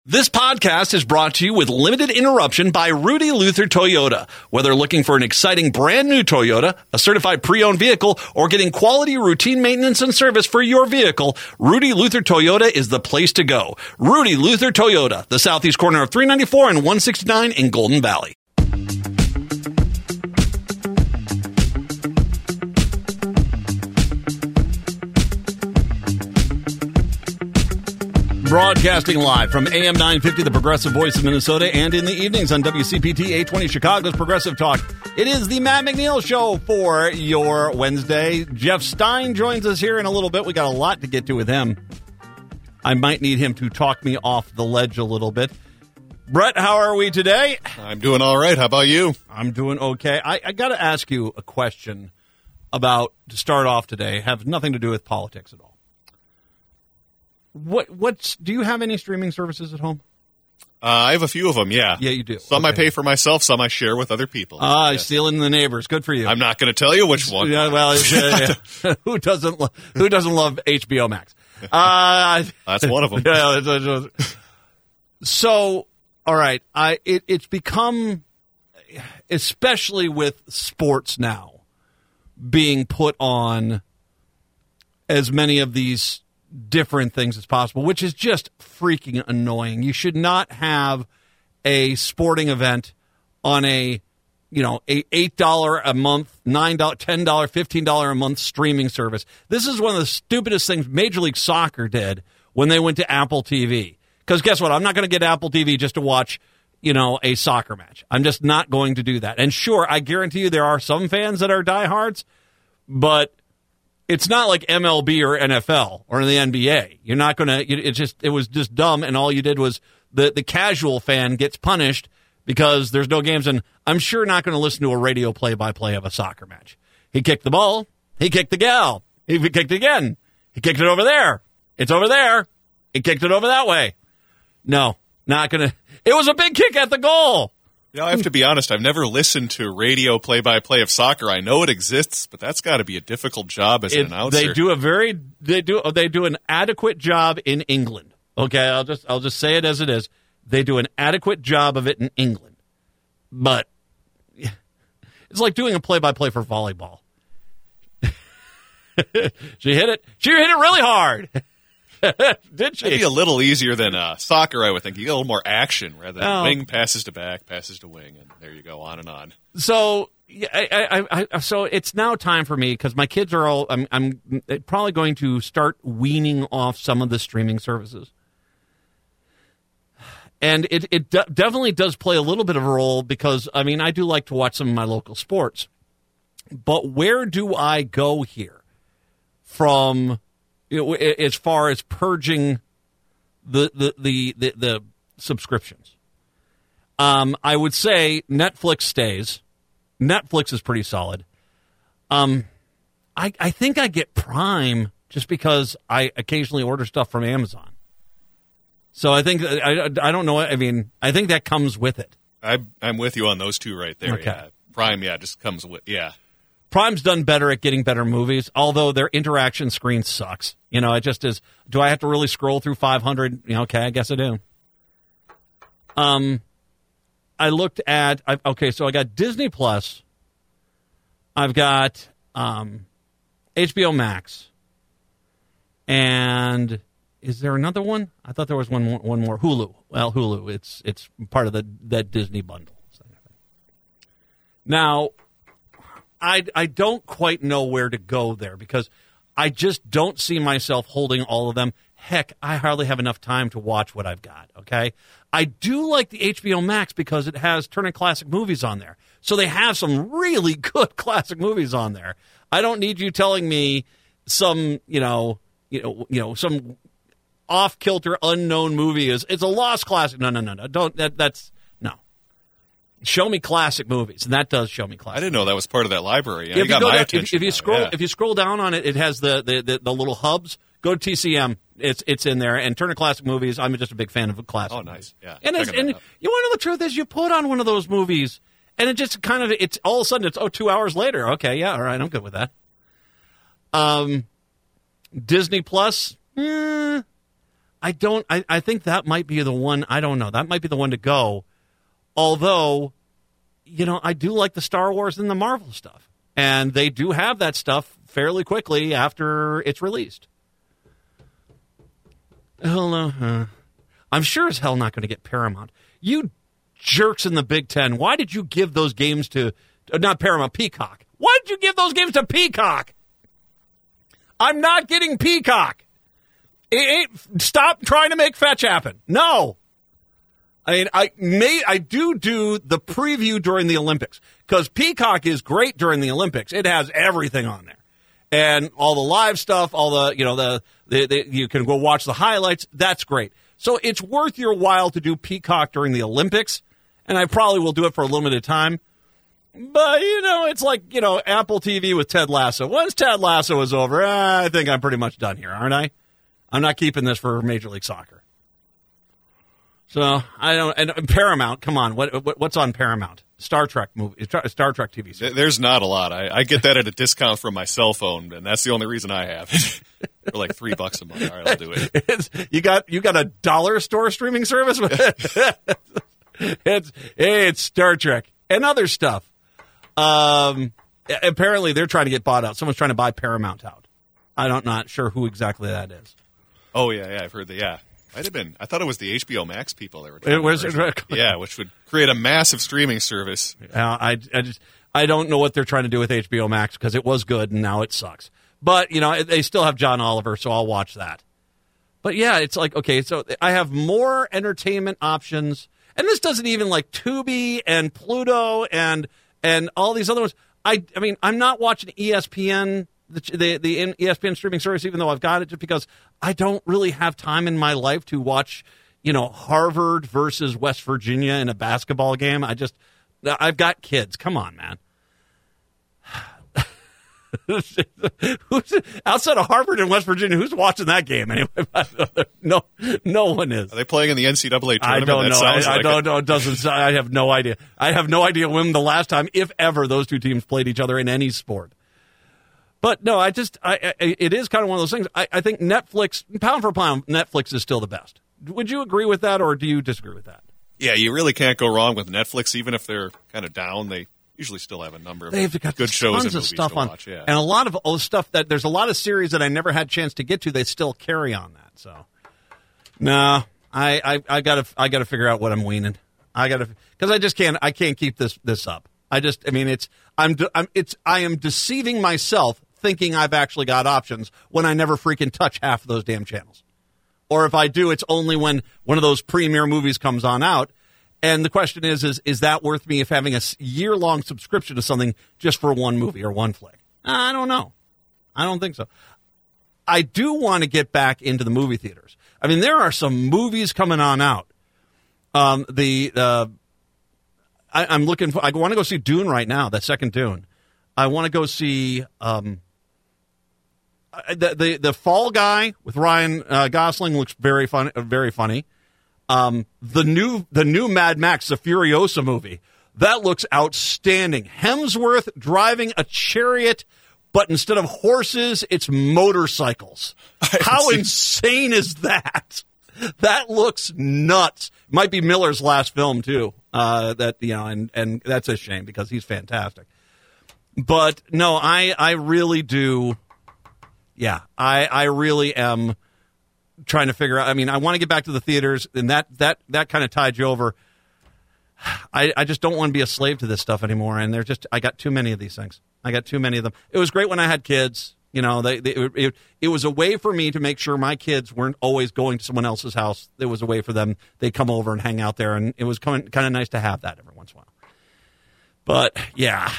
This podcast is brought to you with limited interruption by Rudy Luther Toyota. Whether looking for an exciting brand new Toyota, a certified pre-owned vehicle, or getting quality routine maintenance and service for your vehicle, Rudy Luther Toyota is the place to go. Rudy Luther Toyota, the southeast corner of 394 and 169 in Golden Valley. Broadcasting live from AM 950, the Progressive Voice of Minnesota, and in the evenings on WCPT 820 Chicago's Progressive Talk. It is the Matt McNeil Show for your Wednesday. Jeff Stein joins us here in a little bit. We got a lot to get to with him. I might need him to talk me off the ledge a little bit. Brett, how are we today? I'm doing all right. How about you? I'm doing okay. I got to ask you a question about, to start off today, have nothing to do with politics at all. Do you have any streaming services at home? I have a few of them, yeah. Yeah, you do. Some I pay for myself, some I share with other people. Yes. Stealing the neighbors. Good for you. I'm not going to tell you which one. Yeah, well, who doesn't love HBO Max? That's one of them. Yeah, so, all right, it's become, especially with sports now, being put on as many of these different things as possible, which is just freaking annoying. You should not have a sporting event on a $8 a month, $9, $10, $15 a month streaming service. This is one of the stupidest things Major League Soccer did when they went to Apple TV. Because guess what? I'm not going to get Apple TV just to watch, a soccer match. I'm just not going to do that. And sure, I guarantee you there are some fans that are diehards, but it's not like MLB or NFL or the NBA. You're not going to, it was just dumb, and all you did was the casual fan gets punished because there's no games, and I'm sure not going to listen to a radio play-by-play of a soccer match. He kicked the ball. He kicked the gal. He kicked again. He kicked it over there. It's over there. He kicked it over that way. No, not going to. It was a big kick at the goal. I have to be honest, I've never listened to radio play-by-play of soccer. I know it exists, but that's got to be a difficult job as an announcer. They do an adequate job in England. Okay, I'll just say it as it is. They do an adequate job of it in England. But it's like doing a play-by-play for volleyball. She hit it really hard. Did she? It'd be a little easier than soccer, I would think. You get a little more action rather than wing passes to back, passes to wing, and there you go, on and on. So, so it's now time for me, because my kids are all. I'm probably going to start weaning off some of the streaming services, and it definitely does play a little bit of a role because I do like to watch some of my local sports, but where do I go here from? As far as purging the subscriptions, I would say Netflix stays. Netflix is pretty solid. I think I get Prime just because I occasionally order stuff from Amazon. So I think I don't know. I think that comes with it. I'm with you on those two right there. Okay. Yeah. Prime, just comes with Prime's done better at getting better movies, although their interaction screen sucks. It just is. Do I have to really scroll through 500? Okay, I guess I do. I looked at. So I got Disney Plus. I've got HBO Max, and is there another one? I thought there was one more. Hulu. Well, Hulu. It's part of that Disney bundle. Now, I don't quite know where to go there because I just don't see myself holding all of them. Heck, I hardly have enough time to watch what I've got, okay? I do like the HBO Max because it has Turner Classic Movies on there. So they have some really good classic movies on there. I don't need you telling me some, some off-kilter unknown movie it's a lost classic. No. That's no. Show me classic movies, and that does show me classic. I didn't know that was part of that library. Yeah, if you scroll down on it, it has the little hubs. Go to TCM. It's in there. And Turner Classic Movies, I'm just a big fan of classic. Oh, nice. Yeah. And you want to know the truth is, you put on one of those movies, and it just kind of it's all of a sudden it's 2 hours later. Okay, yeah, all right, I'm good with that. Disney Plus. I think that might be the one. I don't know. That might be the one to go. Although, I do like the Star Wars and the Marvel stuff. And they do have that stuff fairly quickly after it's released. I'm sure as hell not going to get Paramount. You jerks in the Big Ten, why did you give those games to, not Paramount, Peacock? Why did you give those games to Peacock? I'm not getting Peacock. Stop trying to make fetch happen. No. I mean, I do the preview during the Olympics because Peacock is great during the Olympics. It has everything on there, and all the live stuff, all the you can go watch the highlights. That's great. So it's worth your while to do Peacock during the Olympics, and I probably will do it for a limited time. But it's like Apple TV with Ted Lasso. Once Ted Lasso is over, I think I'm pretty much done here, aren't I? I'm not keeping this for Major League Soccer. So I don't. And Paramount, come on, what's on Paramount? Star Trek movie, Star Trek TV series. There's not a lot. I get that at a discount from my cell phone, and that's the only reason I have it. For like $3 a month. All right, I'll do it. You got a dollar store streaming service? It's Star Trek and other stuff. Apparently, they're trying to get bought out. Someone's trying to buy Paramount out. I'm not sure who exactly that is. Oh yeah, I've heard that. Yeah. Might have been. I thought it was the HBO Max people that were trying to yeah, which would create a massive streaming service. I don't know what they're trying to do with HBO Max because it was good and now it sucks. But, they still have John Oliver, so I'll watch that. But, yeah, it's like, okay, so I have more entertainment options. And this doesn't even like Tubi and Pluto and all these other ones. I mean, I'm not watching ESPN the ESPN streaming service, even though I've got it, just because I don't really have time in my life to watch, Harvard versus West Virginia in a basketball game. I've got kids. Come on, man. Outside of Harvard and West Virginia, who's watching that game anyway? No one is. Are they playing in the NCAA tournament? I don't know. I don't know. It doesn't. I have no idea. I have no idea when the last time, if ever, those two teams played each other in any sport. But no, it is kind of one of those things. I think Netflix, pound for pound, Netflix is still the best. Would you agree with that, or do you disagree with that? Yeah, you really can't go wrong with Netflix, even if they're kind of down. They usually still have a number of good shows and movies stuff to watch. Yeah. And a lot of stuff there's a lot of series that I never had a chance to get to. They still carry on that. So, no, I gotta figure out what I'm weaning. Because I just can't. I can't keep this up. I am deceiving myself thinking I've actually got options when I never freaking touch half of those damn channels. Or if I do, it's only when one of those premiere movies comes on out. And the question is that worth me if having a year-long subscription to something just for one movie or one flick? I don't know. I don't think so. I do want to get back into the movie theaters. I mean, there are some movies coming on out. I'm looking for. I want to go see Dune right now. That second Dune. I want to go see the Fall Guy with Ryan Gosling looks very fun, very funny. The new Mad Max, the Furiosa movie, that looks outstanding. Hemsworth driving a chariot, but instead of horses, it's motorcycles. How insane is that? That looks nuts. Might be Miller's last film too. And that's a shame because he's fantastic. But no, I really do. Yeah, I really am trying to figure out. I mean, I want to get back to the theaters, and that kind of tied you over. I just don't want to be a slave to this stuff anymore, and I got too many of these things. I got too many of them. It was great when I had kids. It was a way for me to make sure my kids weren't always going to someone else's house. It was a way for them. They come over and hang out there, and it was kind of nice to have that every once in a while. But yeah,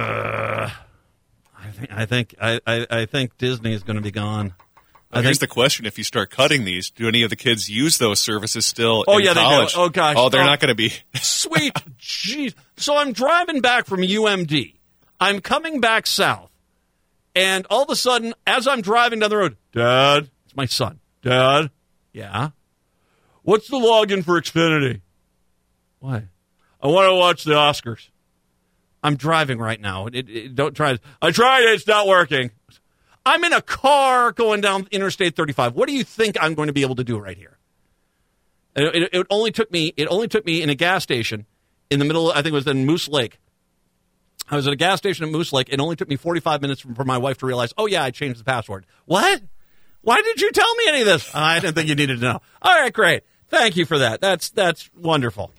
I think Disney is going to be gone. Here's the question: if you start cutting these, do any of the kids use those services still? Oh in yeah, college? They do. Oh gosh, they're not going to be. Sweet, jeez. So I'm driving back from UMD. I'm coming back south, and all of a sudden, as I'm driving down the road, Dad, it's my son. Dad, yeah. What's the login for Xfinity? Why? I want to watch the Oscars. I'm driving right now. Don't try it. I tried it. It's not working. I'm in a car going down Interstate 35. What do you think I'm going to be able to do right here? It only took me in a gas station in the middle. I think it was in Moose Lake. I was at a gas station at Moose Lake. It only took me 45 minutes for my wife to realize, oh, yeah, I changed the password. What? Why did you tell me any of this? I didn't think you needed to know. All right, great. Thank you for that. That's wonderful.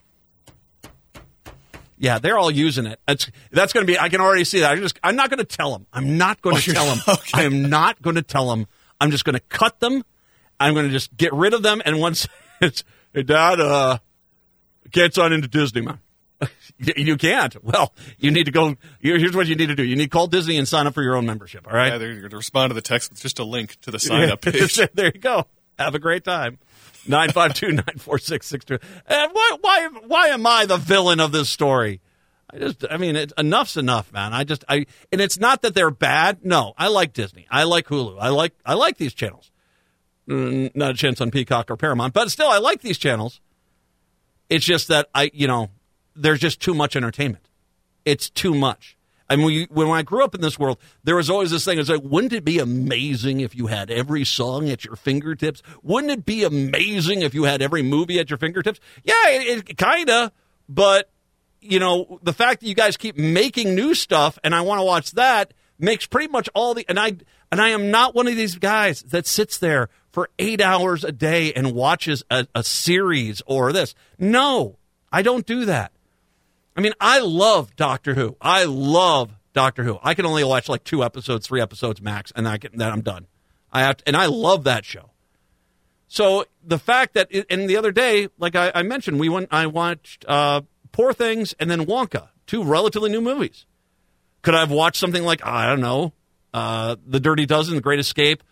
Yeah, they're all using it. That's going to be, I can already see that. I'm not going to tell them. I'm not going to tell them. Okay. I am not going to tell them. I'm just going to cut them. I'm going to just get rid of them. And once it's, hey, Dad, can't sign into Disney, man. You can't. Well, you need to go. Here's what you need to do. You need to call Disney and sign up for your own membership, all right? Yeah, they're going to respond to the text with just a link to the sign-up page. There you go. Have a great time. 952-946-62. Why am I the villain of this story? Enough's enough, man. And it's not that they're bad. No, I like Disney. I like Hulu. I like these channels. Not a chance on Peacock or Paramount, but still, I like these channels. It's just that there's just too much entertainment. It's too much. I mean, when I grew up in this world, there was always this thing. It's like, wouldn't it be amazing if you had every song at your fingertips? Wouldn't it be amazing if you had every movie at your fingertips? Yeah, it kind of. But, the fact that you guys keep making new stuff and I want to watch that makes pretty much all the – and I am not one of these guys that sits there for 8 hours a day and watches a series or this. No, I don't do that. I mean, I love Doctor Who. I can only watch like 2 episodes, 3 episodes max, and then I'm done. And I love that show. So the fact that, and the other day, like I mentioned, I watched Poor Things and then Wonka, 2 relatively new movies. Could I have watched something like, I don't know, The Dirty Dozen, The Great Escape,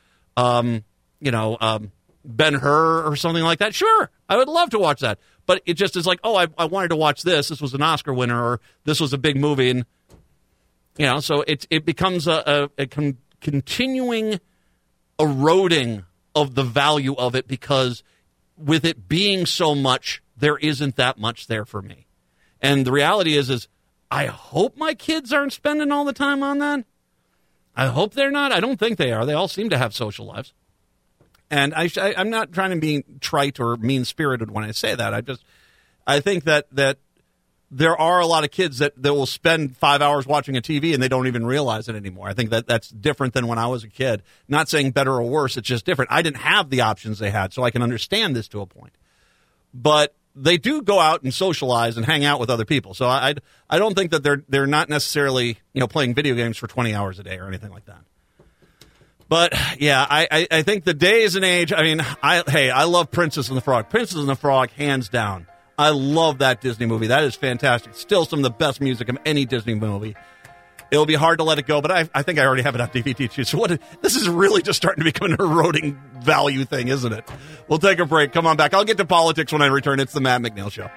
Ben-Hur or something like that? Sure, I would love to watch that. But it just is like, oh, I wanted to watch this. This was an Oscar winner, or this was a big movie. And, so it becomes a continuing eroding of the value of it, because with it being so much, there isn't that much there for me. And the reality is I hope my kids aren't spending all the time on that. I hope they're not. I don't think they are. They all seem to have social lives. And I'm not trying to be trite or mean-spirited when I say that. I think that there are a lot of kids that will spend 5 hours watching a TV and they don't even realize it anymore. I think that's different than when I was a kid. Not saying better or worse, it's just different. I didn't have the options they had, so I can understand this to a point. But they do go out and socialize and hang out with other people. So I don't think that they're not necessarily playing video games for 20 hours a day or anything like that. But, yeah, I think the days and age, I love Princess and the Frog. Princess and the Frog, hands down. I love that Disney movie. That is fantastic. Still some of the best music of any Disney movie. It'll be hard to let it go, but I think I already have it on DVD too. So this is really just starting to become an eroding value thing, isn't it? We'll take a break. Come on back. I'll get to politics when I return. It's the Matt McNeil Show.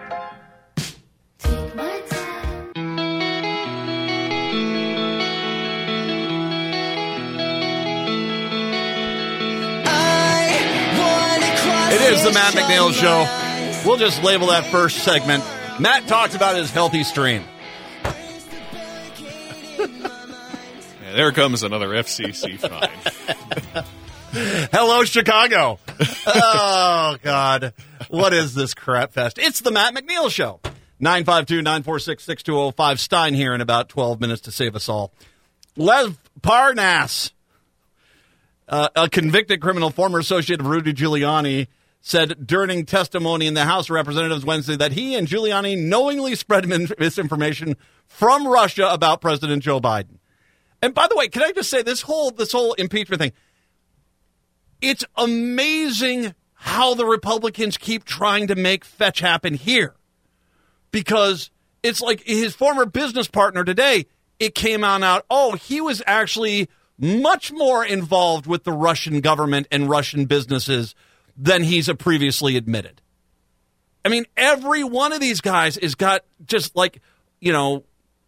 It is the Matt McNeil Show. We'll just label that first segment. Matt talks about his healthy stream. Yeah, there comes another FCC fine. Hello, Chicago. Oh, God. What is this crap fest? It's the Matt McNeil Show. 952-946-6205. Stein here in about 12 minutes to save us all. Lev Parnas, a convicted criminal, former associate of Rudy Giuliani, said during testimony in the House of Representatives Wednesday that he and Giuliani knowingly spread misinformation from Russia about President Joe Biden. And by the way, can I just say this whole impeachment thing? It's amazing how the Republicans keep trying to make fetch happen here. Because it's like his former business partner today, it came out, he was actually much more involved with the Russian government and Russian businesses than he's previously admitted. I mean, every one of these guys has got just like, Vlad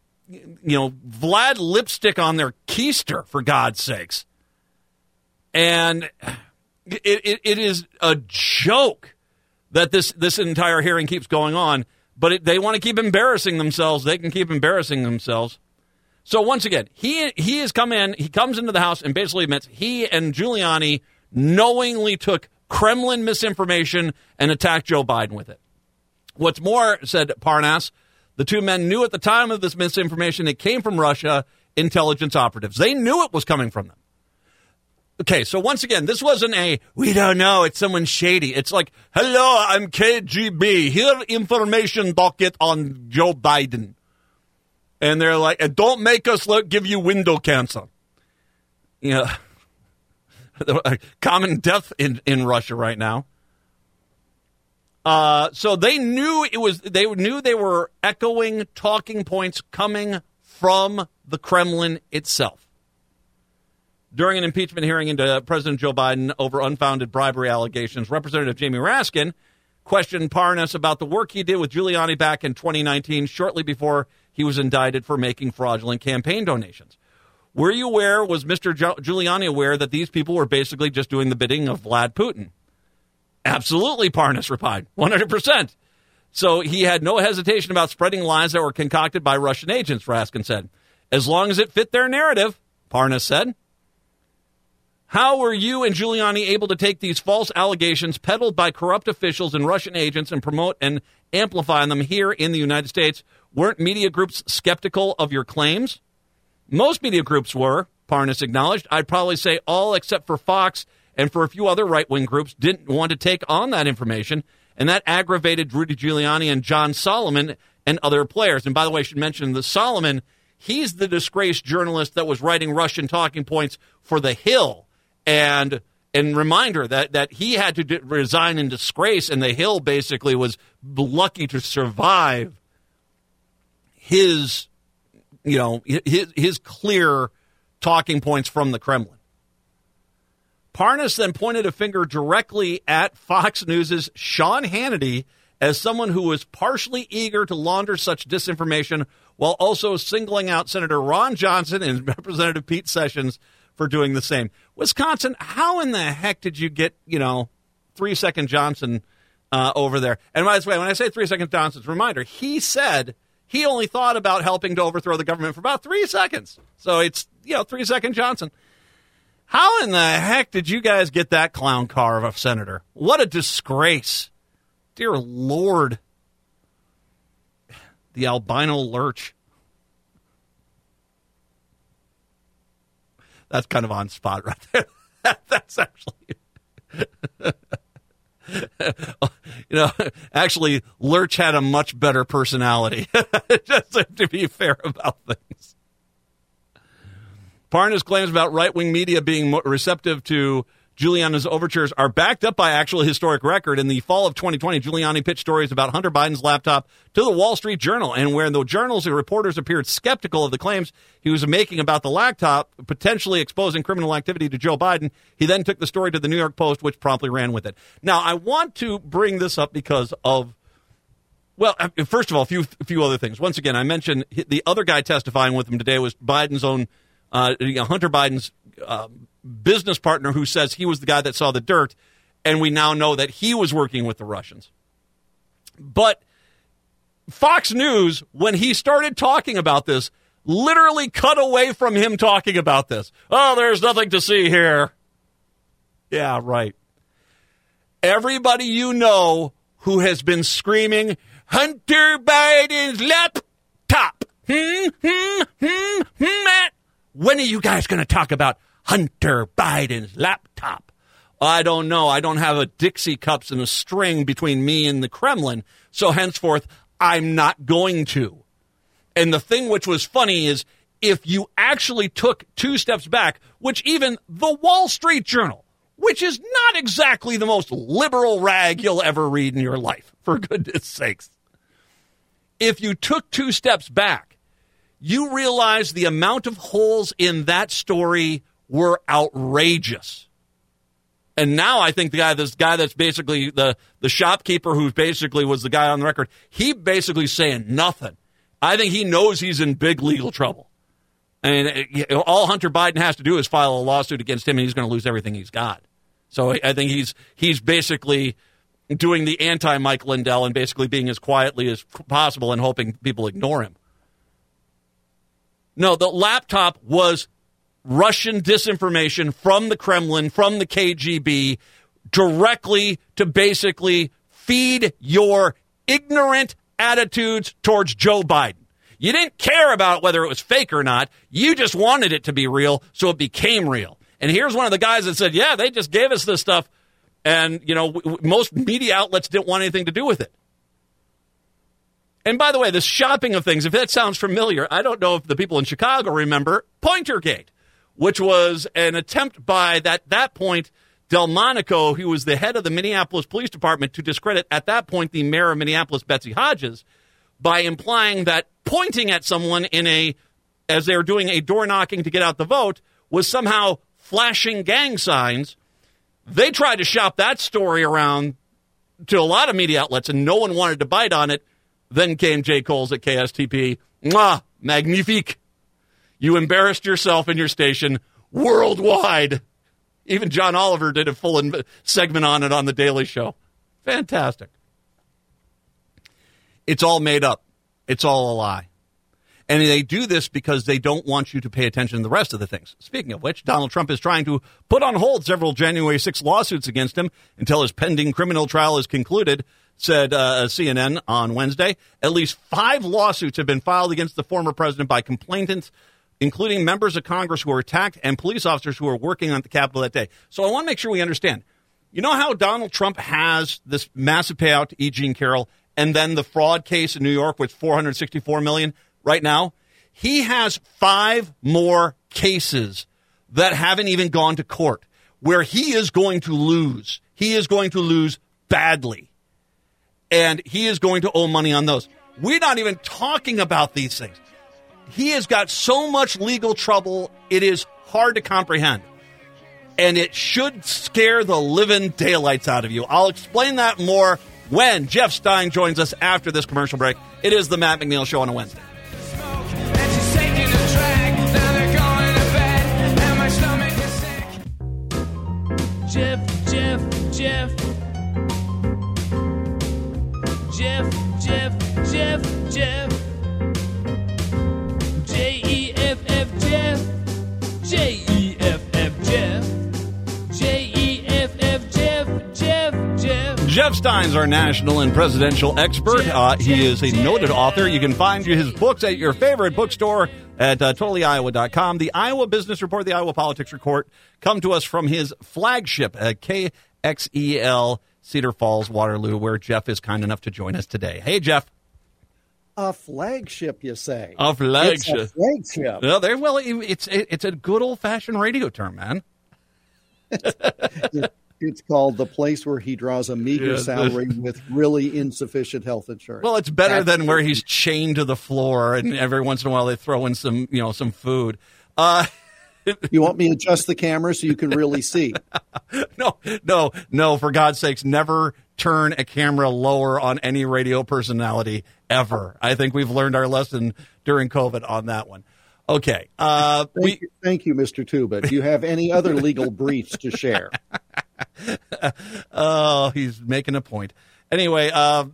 lipstick on their keister, for God's sakes. And it is a joke that this entire hearing keeps going on, but they want to keep embarrassing themselves. They can keep embarrassing themselves. So once again, he comes into the House and basically admits he and Giuliani knowingly took Kremlin misinformation and attack Joe Biden with it. What's more, said Parnas, the two men knew at the time of this misinformation it came from Russia intelligence operatives. They knew it was coming from them. Okay, so once again, this wasn't we don't know, it's someone shady. It's like, hello, I'm KGB. Here information docket on Joe Biden. And they're like, and don't make us give you window cancer. Yeah. Common death in Russia right now. So they knew they were echoing talking points coming from the Kremlin itself. During an impeachment hearing into President Joe Biden over unfounded bribery allegations, Representative Jamie Raskin questioned Parnas about the work he did with Giuliani back in 2019, shortly before he was indicted for making fraudulent campaign donations. Were you aware, was Mr. Giuliani aware that these people were basically just doing the bidding of Vlad Putin? Absolutely, Parnas replied, 100%. So he had no hesitation about spreading lies that were concocted by Russian agents, Raskin said. As long as it fit their narrative, Parnas said. How were you and Giuliani able to take these false allegations peddled by corrupt officials and Russian agents and promote and amplify them here in the United States? Weren't media groups skeptical of your claims? Most media groups were, Parnas acknowledged. I'd probably say all except for Fox and for a few other right-wing groups didn't want to take on that information, and that aggravated Rudy Giuliani and John Solomon and other players. And by the way, I should mention that Solomon, he's the disgraced journalist that was writing Russian talking points for The Hill. And reminder that he had to resign in disgrace, and The Hill basically was lucky to survive his clear talking points from the Kremlin. Parnas then pointed a finger directly at Fox News' Sean Hannity as someone who was partially eager to launder such disinformation, while also singling out Senator Ron Johnson and Representative Pete Sessions for doing the same. Wisconsin, how in the heck did you get, 3-second Johnson over there? And by the way, when I say 3-second Johnson's reminder, he said he only thought about helping to overthrow the government for about 3 seconds. So it's, 3-second Johnson. How in the heck did you guys get that clown car of a senator? What a disgrace. Dear Lord. The albino lurch. That's kind of on spot right there. That's actually, actually, Lurch had a much better personality, just to be fair about things. Parnas' claims about right-wing media being receptive to Giuliani's overtures are backed up by actual historic record. In the fall of 2020, Giuliani pitched stories about Hunter Biden's laptop to the Wall Street Journal, and where the journals and reporters appeared skeptical of the claims he was making about the laptop potentially exposing criminal activity to Joe Biden, he then took the story to the New York Post, which promptly ran with it. Now, I want to bring this up because of, well, first of all, a few other things. Once again, I mentioned the other guy testifying with him today was Biden's own, Hunter Biden's business partner, who says he was the guy that saw the dirt, and we now know that he was working with the Russians. But Fox News, when he started talking about this, literally cut away from him talking about this. Oh, there's nothing to see here. Yeah, right. Everybody you know who has been screaming, Hunter Biden's laptop. When are you guys going to talk about Hunter Biden's laptop? I don't know. I don't have a Dixie cups and a string between me and the Kremlin, so henceforth, I'm not going to. And the thing which was funny is if you actually took 2 steps back, which even the Wall Street Journal, which is not exactly the most liberal rag you'll ever read in your life, for goodness sakes. If you took 2 steps back, you realize the amount of holes in that story were outrageous. And now I think this guy that's basically the shopkeeper who basically was the guy on the record, he basically saying nothing. I think he knows he's in big legal trouble. And all Hunter Biden has to do is file a lawsuit against him, and he's going to lose everything he's got. So I think he's basically doing the anti-Mike Lindell and basically being as quietly as possible and hoping people ignore him. No, the laptop was Russian disinformation from the Kremlin, from the KGB, directly to basically feed your ignorant attitudes towards Joe Biden. You didn't care about whether it was fake or not. You just wanted it to be real, so it became real. And here's one of the guys that said, yeah, they just gave us this stuff. And, most media outlets didn't want anything to do with it. And by the way, this shopping of things, if that sounds familiar, I don't know if the people in Chicago remember Pointergate, which was an attempt by, that point, Delmonico, who was the head of the Minneapolis Police Department, to discredit, at that point, the mayor of Minneapolis, Betsy Hodges, by implying that pointing at someone as they were doing a door knocking to get out the vote was somehow flashing gang signs. They tried to shop that story around to a lot of media outlets, and no one wanted to bite on it. Then came Jay Coles at KSTP. Mwah, magnifique. You embarrassed yourself and your station worldwide. Even John Oliver did a full segment on it on The Daily Show. Fantastic. It's all made up. It's all a lie. And they do this because they don't want you to pay attention to the rest of the things. Speaking of which, Donald Trump is trying to put on hold several January 6 lawsuits against him until his pending criminal trial is concluded, said CNN on Wednesday. At least 5 lawsuits have been filed against the former president by complainants, including members of Congress who were attacked and police officers who were working on the Capitol that day. So I want to make sure we understand. You know how Donald Trump has this massive payout to E. Jean Carroll and then the fraud case in New York with $464 million? Right now, he has 5 more cases that haven't even gone to court where he is going to lose. He is going to lose badly. And he is going to owe money on those. We're not even talking about these things. He has got so much legal trouble, it is hard to comprehend. And it should scare the living daylights out of you. I'll explain that more when Jeff Stein joins us after this commercial break. It is the Matt McNeil Show on a Wednesday. Jeff. J-E-F-F, Jeff. J-E-F-F, Jeff. J-E-F-F, Jeff. Jeff Stein's our national and presidential expert. He is a noted author. You can find his books at your favorite bookstore at totallyiowa.com. The Iowa Business Report, the Iowa Politics Report, come to us from his flagship at KXEL Cedar Falls, Waterloo, where Jeff is kind enough to join us today. Hey, Jeff. A flagship, you say? A flagship. It's a flagship. Well, it's a good old-fashioned radio term, man. It's called the place where he draws a meager salary with really insufficient health insurance. Well, it's better than where he's chained to the floor and every once in a while they throw in some food. You want me to adjust the camera so you can really see? No, for God's sakes, never turn a camera lower on any radio personality ever. I think we've learned our lesson during COVID on that one. Okay. Thank you, Mr. Tuba. Do you have any other legal briefs to share? Oh, he's making a point. Anyway,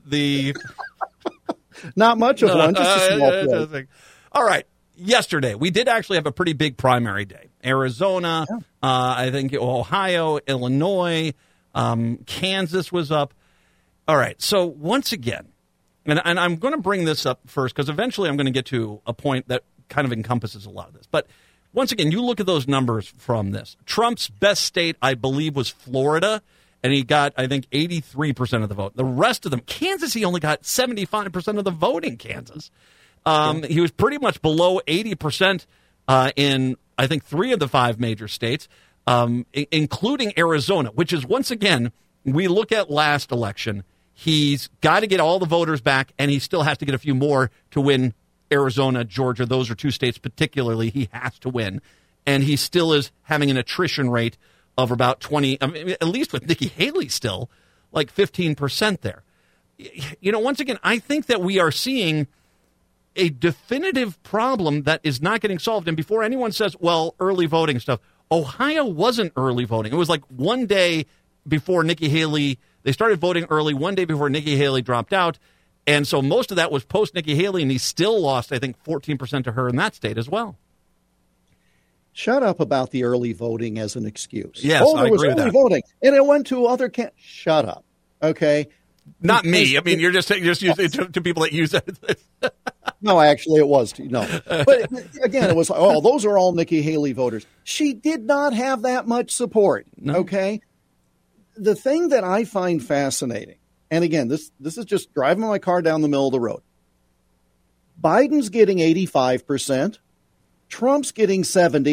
not much of one, just a small point. All right. Yesterday, we did actually have a pretty big primary day. Arizona, I think Ohio, Illinois, Kansas was up. All right. So once again, and I'm going to bring this up first because eventually I'm going to get to a point that kind of encompasses a lot of this. But once again, you look at those numbers from this. Trump's best state, I believe, was Florida, and he got, I think, 83% of the vote. The rest of them, Kansas, he only got 75% of the vote in Kansas. He was pretty much below 80% in, I think, 3 of the 5 major states, including Arizona, which is, once again, we look at last election. He's got to get all the voters back, and he still has to get a few more to win Arizona, Georgia. Those are 2 states particularly he has to win. And he still is having an attrition rate of about 20, at least with Nikki Haley still, like 15% there. Once again, I think that we are seeing a definitive problem that is not getting solved. And before anyone says, well, early voting stuff, Ohio wasn't early voting. It was like one day before Nikki Haley, they started voting early, one day before Nikki Haley dropped out. And so most of that was post Nikki Haley, and he still lost, I think, 14% to her in that state as well. Shut up about the early voting as an excuse. Yes, there I was agree with early that. voting, and it went to other Shut up, okay? Not me. I mean, you're just using it to people that use that. No, actually, it was. No. But again, it was, those are all Nikki Haley voters. She did not have that much support, okay? The thing that I find fascinating, and again, this is just driving my car down the middle of the road. Biden's getting 85%. Trump's getting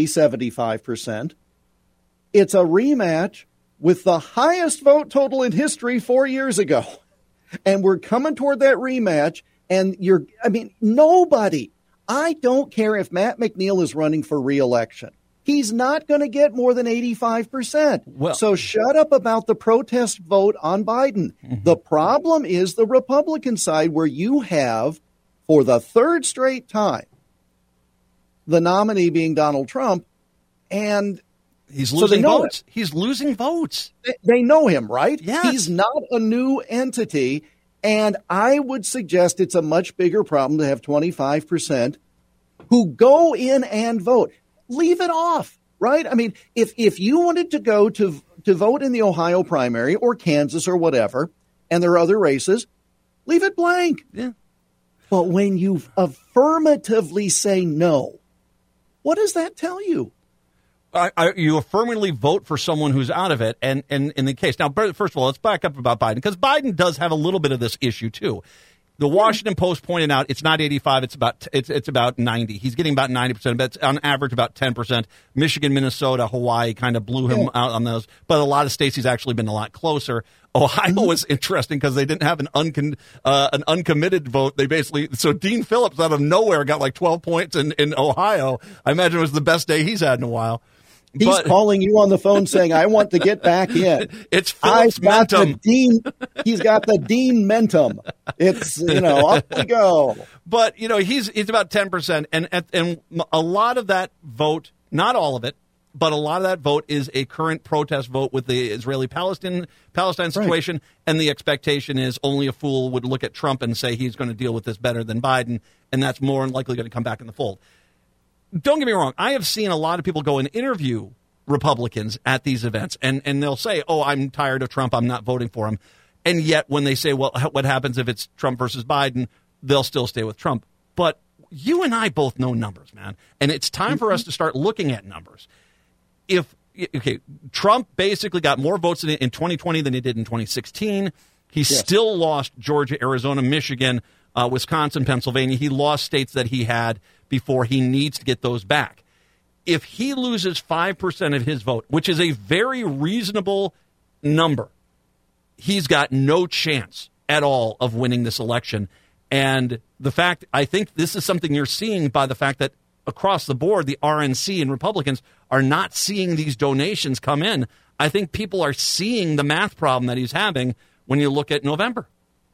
75%. It's a rematch with the highest vote total in history 4 years ago. And we're coming toward that rematch. And nobody, I don't care if Matt McNeil is running for re-election. He's not going to get more than 85%. So shut up about the protest vote on Biden. Mm-hmm. The problem is the Republican side, where you have, for the third straight time, the nominee being Donald Trump, and he's losing votes. He's losing votes. They know him, right? Yes. He's not a new entity, and I would suggest it's a much bigger problem to have 25% who go in and vote. Leave it off, right? I mean, if you wanted to go to vote in the Ohio primary or Kansas or whatever, and there are other races, leave it blank. Yeah. But when you affirmatively say no, what does that tell you? You affirmatively vote for someone who's out of it. And in the case, now, first of all, let's back up about Biden, because Biden does have a little bit of this issue, too. The Washington Post pointed out it's not 85, it's about 90. He's getting about 90%, but it's on average about 10%. Michigan, Minnesota, Hawaii kind of blew him out on those. But a lot of states he's actually been a lot closer. Ohio was interesting because they didn't have an uncommitted vote. They basically, so Dean Phillips out of nowhere got like 12 points in Ohio. I imagine it was the best day he's had in a while. He's calling you on the phone saying, I want to get back in. It's Phillips Mentum. He's got the Dean Mentum. It's, up we go. But, he's about 10%. And a lot of that vote, not all of it, but a lot of that vote is a current protest vote with the Israeli-Palestine situation. Right. And the expectation is only a fool would look at Trump and say he's going to deal with this better than Biden. And that's more than likely going to come back in the fold. Don't get me wrong. I have seen a lot of people go and interview Republicans at these events, and they'll say, I'm tired of Trump. I'm not voting for him. And yet when they say, well, what happens if it's Trump versus Biden, they'll still stay with Trump. But you and I both know numbers, man. And it's time for us to start looking at numbers. Trump basically got more votes in 2020 than he did in 2016. He still lost Georgia, Arizona, Michigan, Wisconsin, Pennsylvania. He lost states that he had before. He needs to get those back. If he loses 5% of his vote, which is a very reasonable number, he's got no chance at all of winning this election. And I think this is something you're seeing by the fact that across the board, the RNC and Republicans are not seeing these donations come in. I think people are seeing the math problem that he's having when you look at November.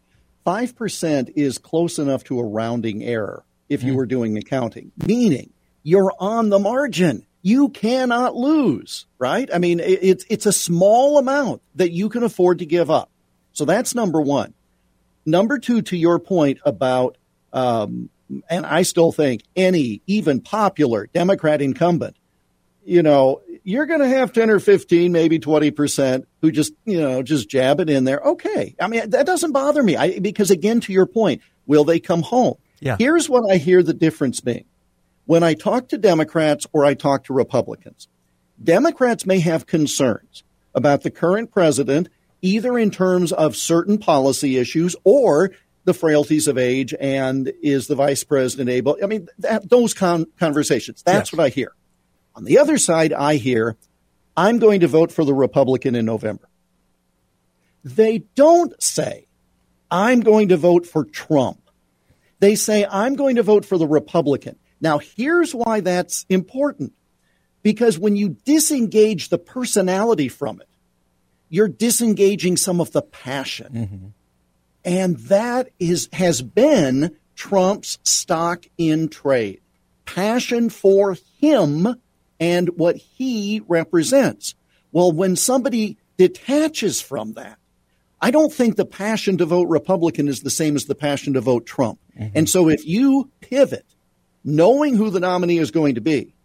5% is close enough to a rounding error if you were doing accounting, meaning you're on the margin. You cannot lose, right? I mean, it's a small amount that you can afford to give up. So that's number one. Number two, to your point about, and I still think any even popular Democrat incumbent, you're going to have 10 or 15, maybe 20% who just jab it in there. Okay. I mean, that doesn't bother me because, again, to your point, will they come home? Yeah. Here's what I hear the difference being. When I talk to Democrats or I talk to Republicans, Democrats may have concerns about the current president, either in terms of certain policy issues or the frailties of age and is the vice president able. I mean, those conversations, that's what I hear. On the other side, I hear, I'm going to vote for the Republican in November. They don't say, I'm going to vote for Trump. They say, I'm going to vote for the Republican. Now, here's why that's important. Because when you disengage the personality from it, you're disengaging some of the passion. Mm-hmm. And that has been Trump's stock in trade. Passion for him and what he represents. Well, when somebody detaches from that, I don't think the passion to vote Republican is the same as the passion to vote Trump. Mm-hmm. And so if you pivot, knowing who the nominee is going to be,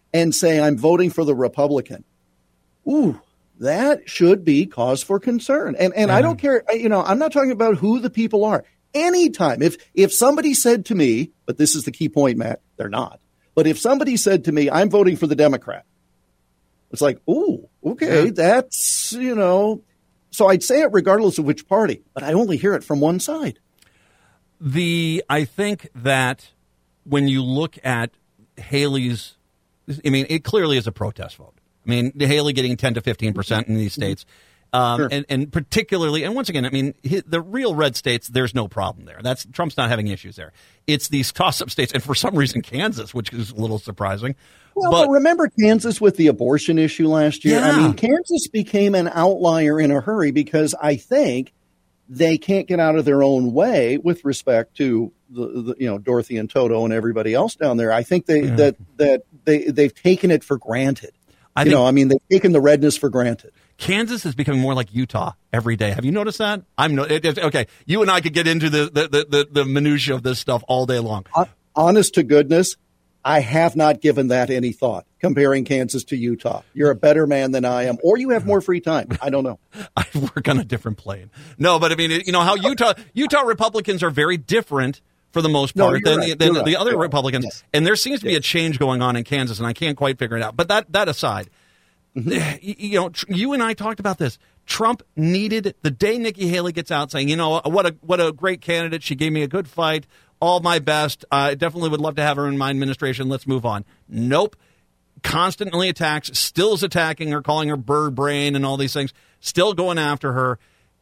and say, I'm voting for the Republican, ooh, that should be cause for concern. And I don't care, I'm not talking about who the people are. Anytime, if somebody said to me, but this is the key point, Matt, they're not. But if somebody said to me, I'm voting for the Democrat, it's like, ooh, okay, that's, so I'd say it regardless of which party, but I only hear it from one side. I think that when you look at Haley's, it clearly is a protest vote. Haley getting 10 to 15% in these states. Sure. And particularly, and once again, the real red states, there's no problem there. Trump's not having issues there. It's these toss-up states, and for some reason, Kansas, which is a little surprising. Well, but remember Kansas with the abortion issue last year? Yeah. Kansas became an outlier in a hurry because I think they can't get out of their own way with respect to the Dorothy and Toto and everybody else down there. I think they've taken it for granted. They've taken the redness for granted. Kansas is becoming more like Utah every day. Have you noticed that? Okay. You and I could get into the minutia of this stuff all day long. Honest to goodness, I have not given that any thought, comparing Kansas to Utah. You're a better man than I am, or you have more free time. I don't know. I work on a different plane. No, but how Utah Republicans are very different for the most part than the other Republicans. Yes. And there seems to be a change going on in Kansas, and I can't quite figure it out. But that aside, you and I talked about this. Trump needed the day Nikki Haley gets out saying, what a great candidate. She gave me a good fight. All my best. I definitely would love to have her in my administration. Let's move on. Nope. Constantly attacks. Still is attacking her, calling her bird brain and all these things. Still going after her.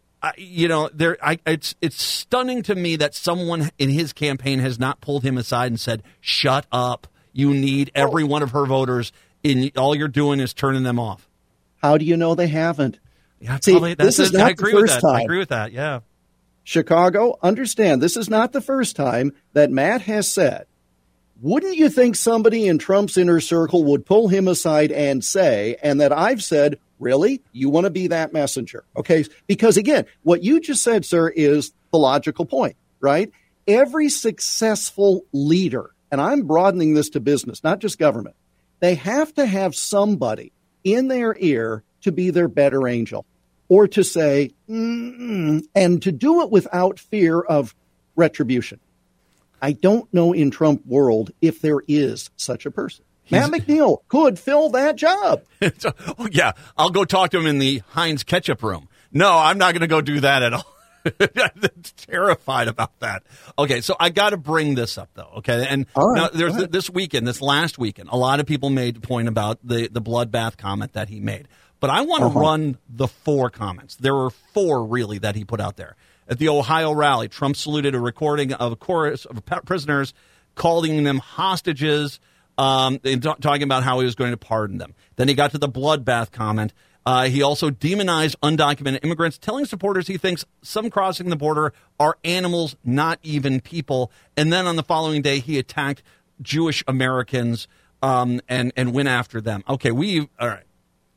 It's stunning to me that someone in his campaign has not pulled him aside and said, shut up. You need every one of her voters. All you're doing is turning them off. How do you know they haven't? Yeah, this is not the first time. I agree with that, yeah. Chicago, understand, this is not the first time that Matt has said, wouldn't you think somebody in Trump's inner circle would pull him aside and say, and that I've said, really? You want to be that messenger? Okay, because again, what you just said, sir, is the logical point, right? Every successful leader, and I'm broadening this to business, not just government, they have to have somebody in their ear to be their better angel or to say, and to do it without fear of retribution. I don't know in Trump world if there is such a person. Matt McNeil could fill that job. Yeah, I'll go talk to him in the Heinz ketchup room. No, I'm not going to go do that at all. I'm terrified about that. Okay, so I got to bring this up, though, okay? And now there's this last weekend, a lot of people made the point about the bloodbath comment that he made. But I want to run the 4 comments. There were 4, really, that he put out there. At the Ohio rally, Trump saluted a recording of a chorus of prisoners, calling them hostages, and talking about how he was going to pardon them. Then he got to the bloodbath comment. He also demonized undocumented immigrants, telling supporters he thinks some crossing the border are animals, not even people. And then on the following day, he attacked Jewish Americans and went after them. Okay, all right.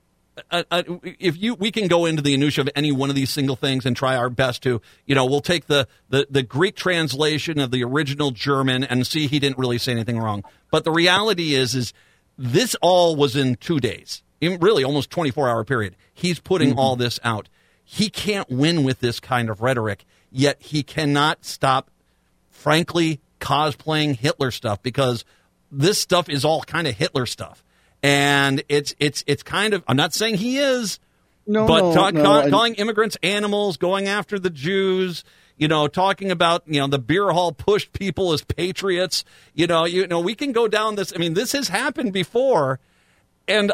We can go into the minutia of any one of these single things and try our best to, we'll take the Greek translation of the original German and see he didn't really say anything wrong. But the reality is this all was in 2 days, really almost 24-hour period. He's putting all this out. He can't win with this kind of rhetoric, yet he cannot stop, frankly, cosplaying Hitler stuff, because this stuff is all kind of Hitler stuff. And it's kind of, I'm not saying he is, calling immigrants animals, going after the Jews, talking about, the beer hall pushed people as patriots. We can go down this. This has happened before. And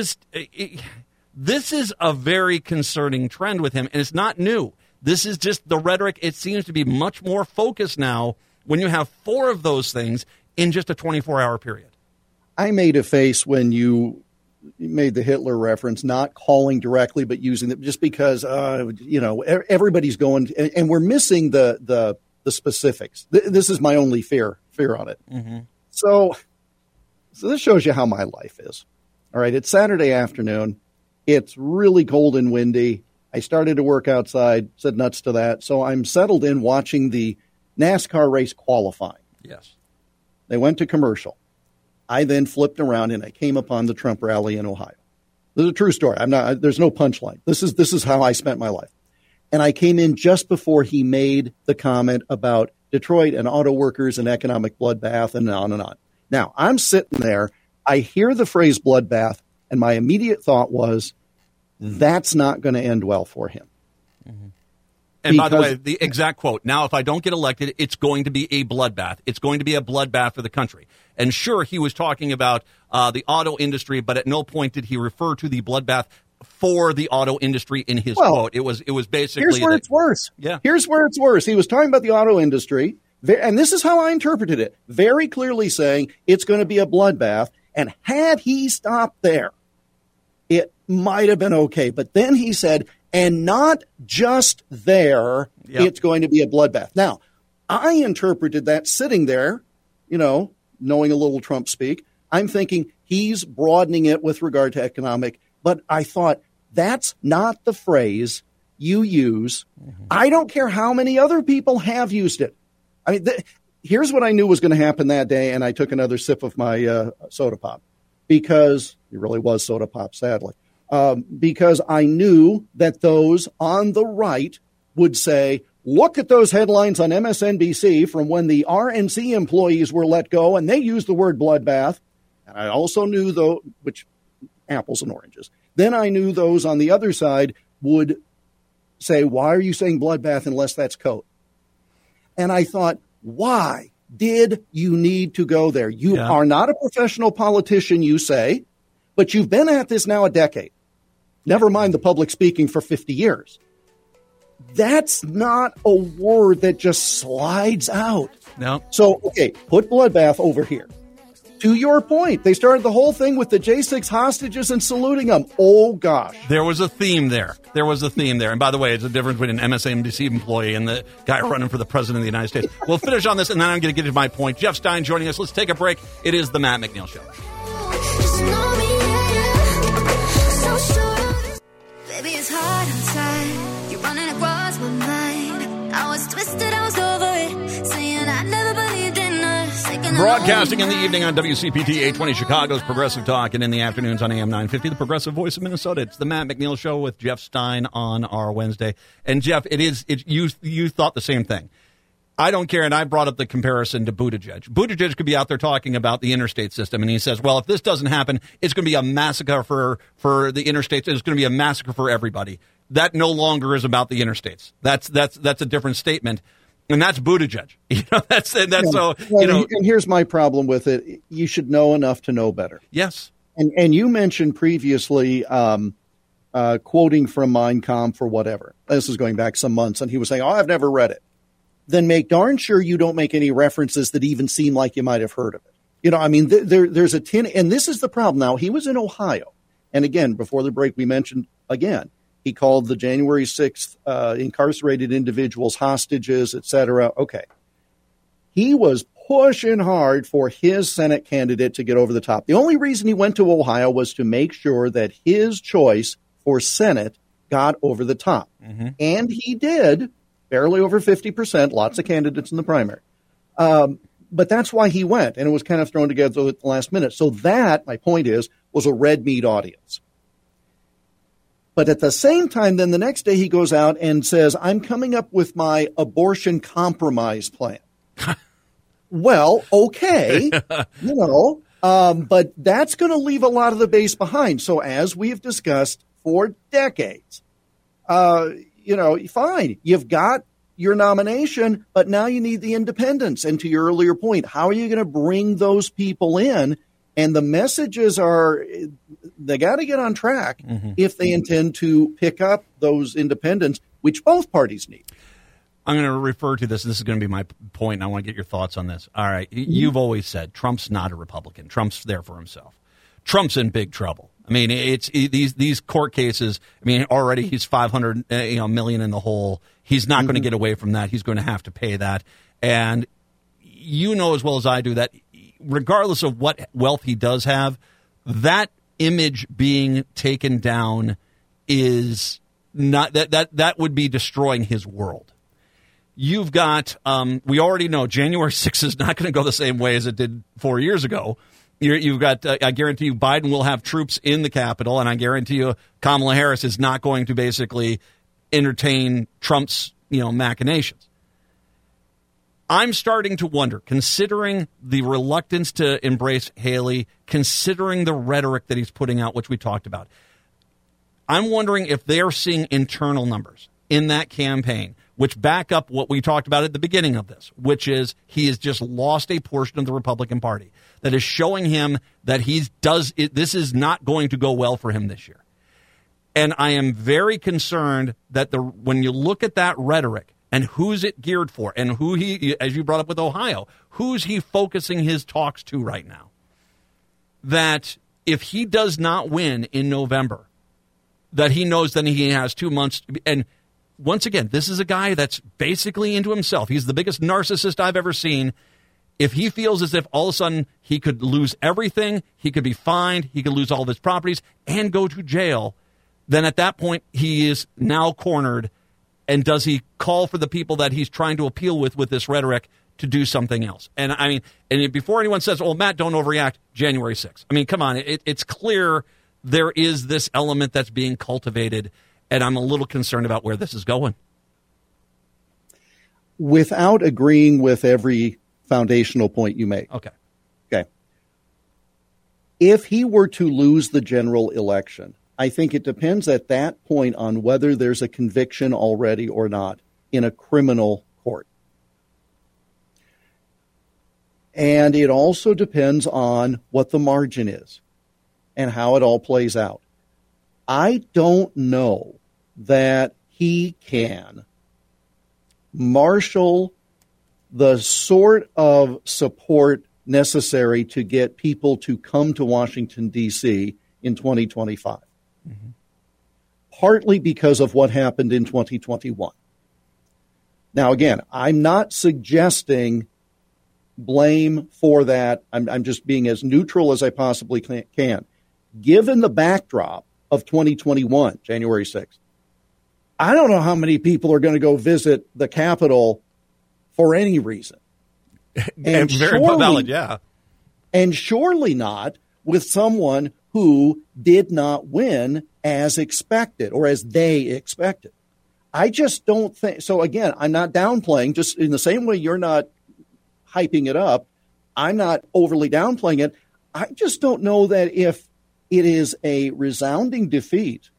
this is a very concerning trend with him. And it's not new. This is just the rhetoric. It seems to be much more focused now when you have 4 of those things in just a 24-hour period. I made a face when you made the Hitler reference, not calling directly, but using it just because, everybody's going, and we're missing the specifics. This is my only fear on it. Mm-hmm. So this shows you how my life is. All right, it's Saturday afternoon. It's really cold and windy. I started to work outside, said nuts to that. So I'm settled in watching the NASCAR race qualifying. Yes. They went to commercial. I then flipped around and I came upon the Trump rally in Ohio. This is a true story. There's no punchline. This is how I spent my life. And I came in just before he made the comment about Detroit and auto workers and economic bloodbath and on and on. Now, I'm sitting there. I hear the phrase bloodbath, and my immediate thought was, that's not going to end well for him. Mm-hmm. And by the way, the exact quote, now if I don't get elected, it's going to be a bloodbath. It's going to be a bloodbath for the country. And sure, he was talking about the auto industry, but at no point did he refer to the bloodbath for the auto industry in his quote. It was basically... Here's where it's worse. Yeah. Here's where it's worse. He was talking about the auto industry, and this is how I interpreted it, very clearly saying it's going to be a bloodbath, and had he stopped there, it might have been okay. But then he said, and not just there, it's going to be a bloodbath. Now, I interpreted that sitting there, knowing a little Trump speak, I'm thinking he's broadening it with regard to economic. But I thought, that's not the phrase you use. Mm-hmm. I don't care how many other people have used it. I mean, here's what I knew was going to happen that day, and I took another sip of my soda pop, because it really was soda pop, sadly, because I knew that those on the right would say, look at those headlines on MSNBC from when the RNC employees were let go, and they used the word bloodbath. And I also knew, though, which... apples and oranges. Then I knew those on the other side would say, why are you saying bloodbath unless that's coat? And I thought, why did you need to go there? You are not a professional politician, you say, but you've been at this now a decade. Never mind the public speaking for 50 years. That's not a word that just slides out. No. So, okay, put bloodbath over here. To your point, they started the whole thing with the J6 hostages and saluting them. Oh, gosh. There was a theme there. And by the way, it's a difference between an MSNBC employee and the guy running for the president of the United States. We'll finish on this, and then I'm going to get to my point. Jeff Stein joining us. Let's take a break. It is the Matt McNeil Show. Baby, it's hard inside. You're running across my mind. I was twisted, I was over it. Saying I never believed in us. Broadcasting in the evening on WCPT 820 Chicago's Progressive Talk, and in the afternoons on AM 950, the Progressive Voice of Minnesota. It's the Matt McNeil Show with Jeff Stein on our Wednesday. And Jeff, you thought the same thing. I don't care, and I brought up the comparison to Buttigieg. Buttigieg could be out there talking about the interstate system, and he says, well, if this doesn't happen, it's going to be a massacre for the interstates, and it's going to be a massacre for everybody. That no longer is about the interstates. That's a different statement. And that's Buttigieg. And here's my problem with it. You should know enough to know better. Yes. And you mentioned previously quoting from Mein Kampf or whatever. This is going back some months, and he was saying, I've never read it. Then make darn sure you don't make any references that even seem like you might have heard of it. There's a tin, and this is the problem. Now, he was in Ohio. And again, before the break, we mentioned, again, he called the January 6th incarcerated individuals hostages, et cetera. Okay. He was pushing hard for his Senate candidate to get over the top. The only reason he went to Ohio was to make sure that his choice for Senate got over the top. Mm-hmm. And he did, barely over 50%, lots of candidates in the primary. But that's why he went, and it was kind of thrown together at the last minute. So that, my point is, was a red meat audience. But at the same time, then the next day he goes out and says, I'm coming up with my abortion compromise plan. Well, okay, but that's going to leave a lot of the base behind. So as we've discussed for decades, fine, you've got your nomination, but now you need the independents. And to your earlier point, how are you going to bring those people in? And the messages are, they got to get on track if they intend to pick up those independents, which both parties need. I'm going to refer to this, and this is going to be my point, and I want to get your thoughts on this. All right, you've always said Trump's not a Republican. Trump's there for himself. Trump's in big trouble. I mean, these court cases. I mean, already he's $500 million in the hole. He's not going to get away from that. He's going to have to pay that. And you know as well as I do that regardless of what wealth he does have, that image being taken down is not that would be destroying his world. You've got we already know January 6th is not going to go the same way as it did 4 years ago. You've got, I guarantee you, Biden will have troops in the Capitol, and I guarantee you Kamala Harris is not going to basically entertain Trump's, machinations. I'm starting to wonder, considering the reluctance to embrace Haley, considering the rhetoric that he's putting out, which we talked about. I'm wondering if they're seeing internal numbers in that campaign, which back up what we talked about at the beginning of this, which is he has just lost a portion of the Republican Party that is showing him that this is not going to go well for him this year. And I am very concerned that when you look at that rhetoric and who's it geared for and who he, as you brought up with Ohio, who's he focusing his talks to right now, that if he does not win in November, that he knows that he has 2 months. And once again, this is a guy that's basically into himself. He's the biggest narcissist I've ever seen. If he feels as if all of a sudden he could lose everything, he could be fined, he could lose all of his properties and go to jail, then at that point he is now cornered. And does he call for the people that he's trying to appeal with this rhetoric to do something else? And I mean, and before anyone says, "Oh, Matt, don't overreact," January 6th. I mean, come on, it's clear there is this element that's being cultivated, and I'm a little concerned about where this is going. Without agreeing with every foundational point you make. Okay. If he were to lose the general election, I think it depends at that point on whether there's a conviction already or not in a criminal court. And it also depends on what the margin is and how it all plays out. I don't know that he can marshal the sort of support necessary to get people to come to Washington, D.C. in 2025. Mm-hmm. Partly because of what happened in 2021. Now, again, I'm not suggesting blame for that. I'm just being as neutral as I possibly can. Given the backdrop of 2021, January 6th, I don't know how many people are going to go visit the Capitol for any reason. And very valid, yeah. And surely not with someone who did not win as expected or as they expected. I just don't think so. Again, I'm not downplaying, just in the same way you're not hyping it up. I'm not overly downplaying it. I just don't know that if it is a resounding defeat,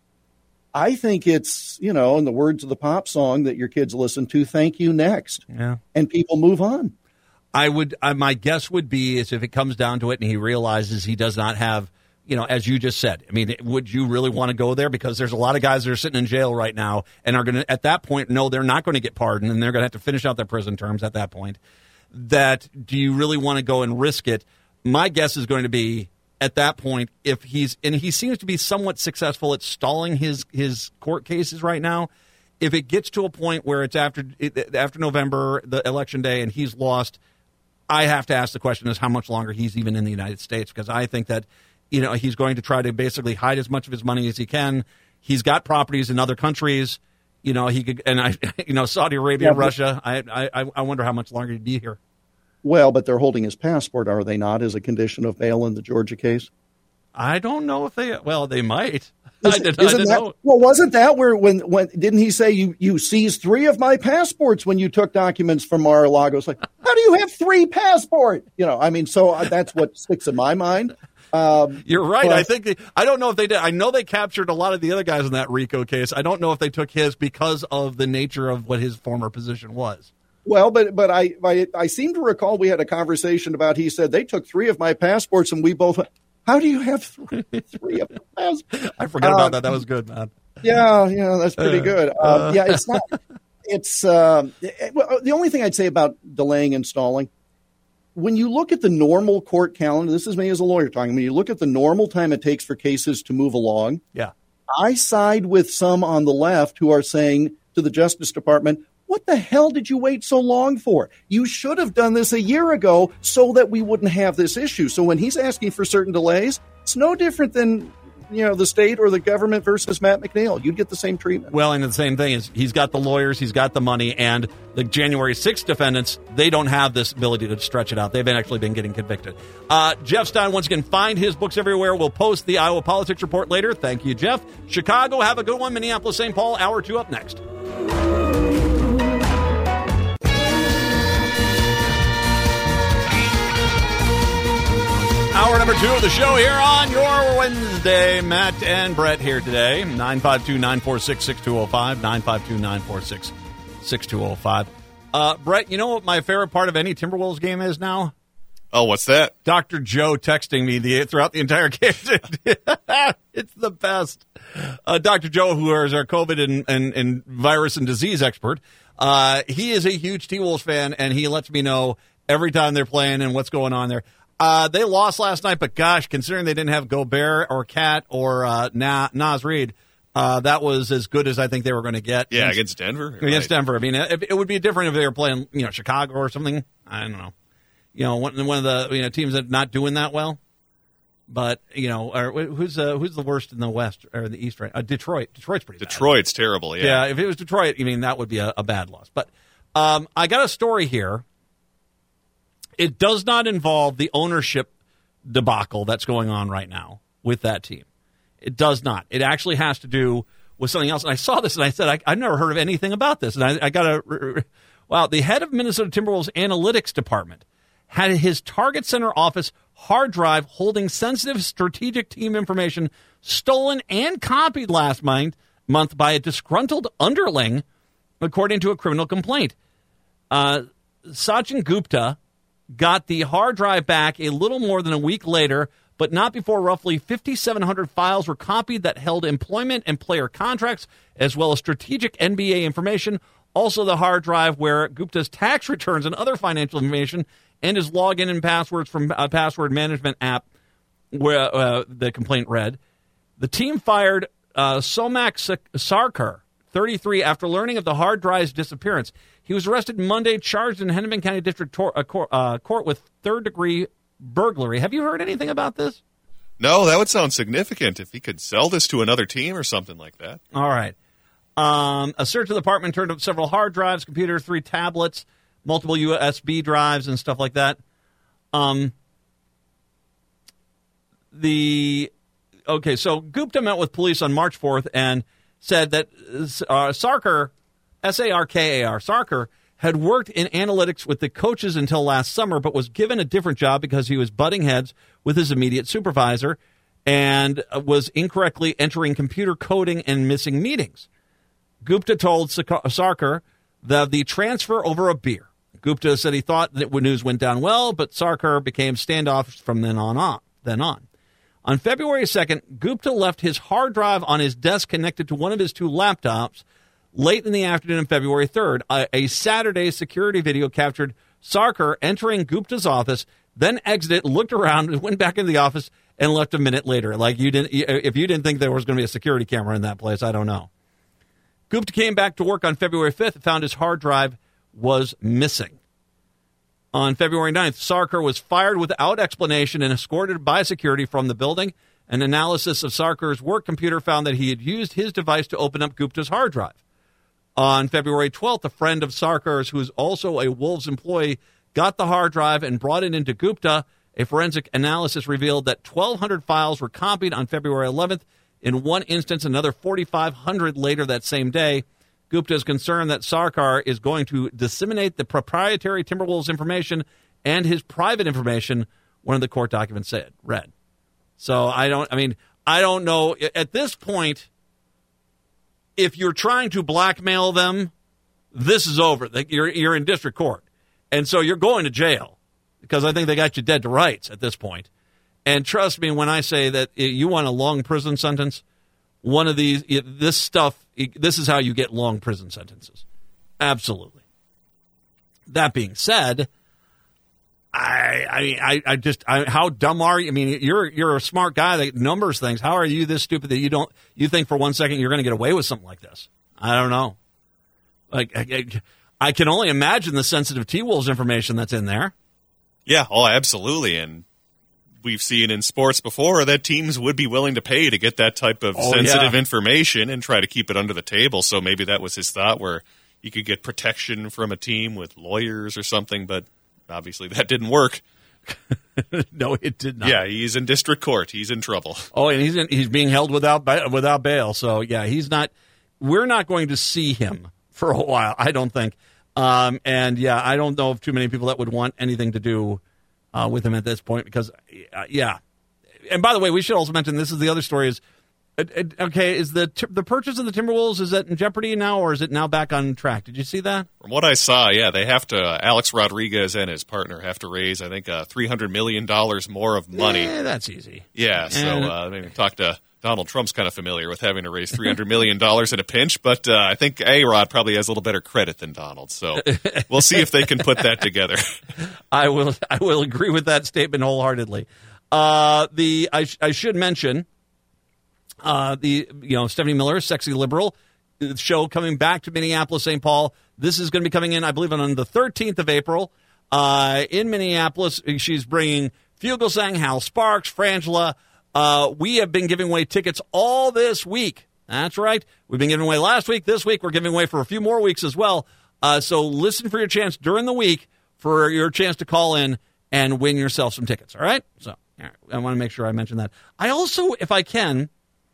I think it's, in the words of the pop song that your kids listen to, thank you next. Yeah. And people move on. My guess would be is if it comes down to it and he realizes he does not have, as you just said, I mean, would you really want to go there? Because there's a lot of guys that are sitting in jail right now and are going to, at that point, no, they're not going to get pardoned and they're going to have to finish out their prison terms at that point. That, do you really want to go and risk it? My guess is going to be, at that point, if he seems to be somewhat successful at stalling his court cases right now, if it gets to a point where it's after November, the election day, and he's lost, I have to ask the question is how much longer he's even in the United States, because I think that, he's going to try to basically hide as much of his money as he can. He's got properties in other countries, he could, and Saudi Arabia, Russia. I wonder how much longer he'd be here. Well, but they're holding his passport, are they not, as a condition of bail in the Georgia case? I don't know if they might. Isn't that, well, wasn't that where when didn't he say you seized 3 of my passports when you took documents from Mar-a-Lago? It's like, how do you have 3 passports? So that's what sticks in my mind. You're right. But I don't know if they did. I know they captured a lot of the other guys in that RICO case. I don't know if they took his because of the nature of what his former position was. Well, but I seem to recall we had a conversation about, he said they took 3 of my passports and we both. How do you have 3 of my passports? I forgot about that. That was good, man. Yeah, that's pretty good. It's not. It's well, the only thing I'd say about delaying and stalling, when you look at the normal court calendar, this is me as a lawyer talking. When you look at the normal time it takes for cases to move along, yeah, I side with some on the left who are saying to the Justice Department, what the hell did you wait so long for? You should have done this a year ago so that we wouldn't have this issue. So when he's asking for certain delays, it's no different than the state or the government versus Matt McNeil. You'd get the same treatment. Well, and the same thing is he's got the lawyers, he's got the money, and the January 6th defendants, they don't have this ability to stretch it out. They've actually been getting convicted. Jeff Stein, once again, find his books everywhere. We'll post the Iowa Politics Report later. Thank you, Jeff. Chicago, have a good one. Minneapolis, St. Paul, hour 2 up next. Hour number 2 of the show here on your Wednesday. Matt and Brett here today. 952-946-6205. 952-946-6205. Brett, you know what my favorite part of any Timberwolves game is now? Oh, what's that? Dr. Joe texting me throughout the entire game. It's the best. Dr. Joe, who is our COVID and virus and disease expert, he is a huge T-Wolves fan, and he lets me know every time they're playing and what's going on there. They lost last night, but gosh, considering they didn't have Gobert or Cat or Naz Reid, that was as good as I think they were going to get. Yeah, against Denver. Against Denver. I mean, it would be different if they were playing, Chicago or something. I don't know. One of the teams that not doing that well. But who's the worst in the West or the East? Right? Detroit. Detroit's pretty bad. Detroit's terrible. Yeah. Yeah. If it was Detroit, that would be a bad loss. But I got a story here. It does not involve the ownership debacle that's going on right now with that team. It does not. It actually has to do with something else. And I saw this and I said, I've never heard of anything about this. And I got to, wow, the head of Minnesota Timberwolves analytics department had his Target Center office hard drive holding sensitive strategic team information stolen and copied last month by a disgruntled underling, according to a criminal complaint. Sachin Gupta got the hard drive back a little more than a week later, but not before roughly 5,700 files were copied that held employment and player contracts, as well as strategic NBA information. Also, the hard drive where Gupta's tax returns and other financial information and his login and passwords from a password management app, where the complaint read. The team fired Somak Sarkar, 33, after learning of the hard drive's disappearance. He was arrested Monday, charged in Hennepin County District Court with third-degree burglary. Have you heard anything about this? No, that would sound significant if he could sell this to another team or something like that. All right. A search of the apartment turned up several hard drives, computers, 3 tablets, multiple USB drives, and stuff like that. So Gupta met with police on March 4th and said that Sarkar, S-A-R-K-A-R, Sarkar, had worked in analytics with the coaches until last summer, but was given a different job because he was butting heads with his immediate supervisor and was incorrectly entering computer coding and missing meetings. Gupta told Sarkar the transfer over a beer. Gupta said he thought that news went down well, but Sarkar became standoffish from then on. On February 2nd, Gupta left his hard drive on his desk connected to one of his 2 laptops. Late in the afternoon on February 3rd, a Saturday security video captured Sarkar entering Gupta's office, then exited, looked around, went back into the office, and left a minute later. If you didn't think there was going to be a security camera in that place, I don't know. Gupta came back to work on February 5th and found his hard drive was missing. On February 9th, Sarkar was fired without explanation and escorted by security from the building. An analysis of Sarkar's work computer found that he had used his device to open up Gupta's hard drive. On February 12th, a friend of Sarkar's, who is also a Wolves employee, got the hard drive and brought it into Gupta. A forensic analysis revealed that 1,200 files were copied on February 11th. In one instance, another 4,500 later that same day. Gupta is concerned that Sarkar is going to disseminate the proprietary Timberwolves information and his private information, one of the court documents read. So I don't know. At this point, if you're trying to blackmail them, this is over. You're in district court. And so you're going to jail because I think they got you dead to rights at this point. And trust me when I say that you want a long prison sentence, this is how you get long prison sentences. Absolutely. That being said, how dumb are you? I mean, you're a smart guy that numbers things. How are you this stupid that you think for 1 second you're going to get away with something like this? I don't know. I can only imagine the sensitive T-Wolves information that's in there. Yeah, absolutely. And we've seen in sports before that teams would be willing to pay to get that type of sensitive information and try to keep it under the table. So maybe that was his thought, where you could get protection from a team with lawyers or something, but obviously that didn't work. No, it did not. Yeah, he's in district court. He's in trouble. Oh, and he's being held without bail. So, yeah, he's not – we're not going to see him for a while, I don't think. And, yeah, I don't know of too many people that would want anything to do with him at this point because, yeah. And, by the way, we should also mention this is the other story is, okay, is the purchase of the Timberwolves, is that in jeopardy now or is it now back on track? Did you see that? From what I saw, yeah, they have to, Alex Rodriguez and his partner have to raise, I think, $300 million more of money. Yeah, that's easy. Yeah, so maybe talk to Donald Trump's kind of familiar with having to raise $300 million in a pinch, but I think A-Rod probably has a little better credit than Donald, so we'll see if they can put that together. I will agree with that statement wholeheartedly. I should mention Stephanie Miller, Sexy Liberal, show coming back to Minneapolis, St. Paul. This is going to be coming in, I believe, on the 13th of April in Minneapolis. She's bringing Fugelsang, Hal Sparks, Frangela. We have been giving away tickets all this week. That's right. We've been giving away last week. This week, we're giving away for a few more weeks as well. So listen for your chance during the week for your chance to call in and win yourself some tickets. All right? So I want to make sure I mention that. I also, if I can,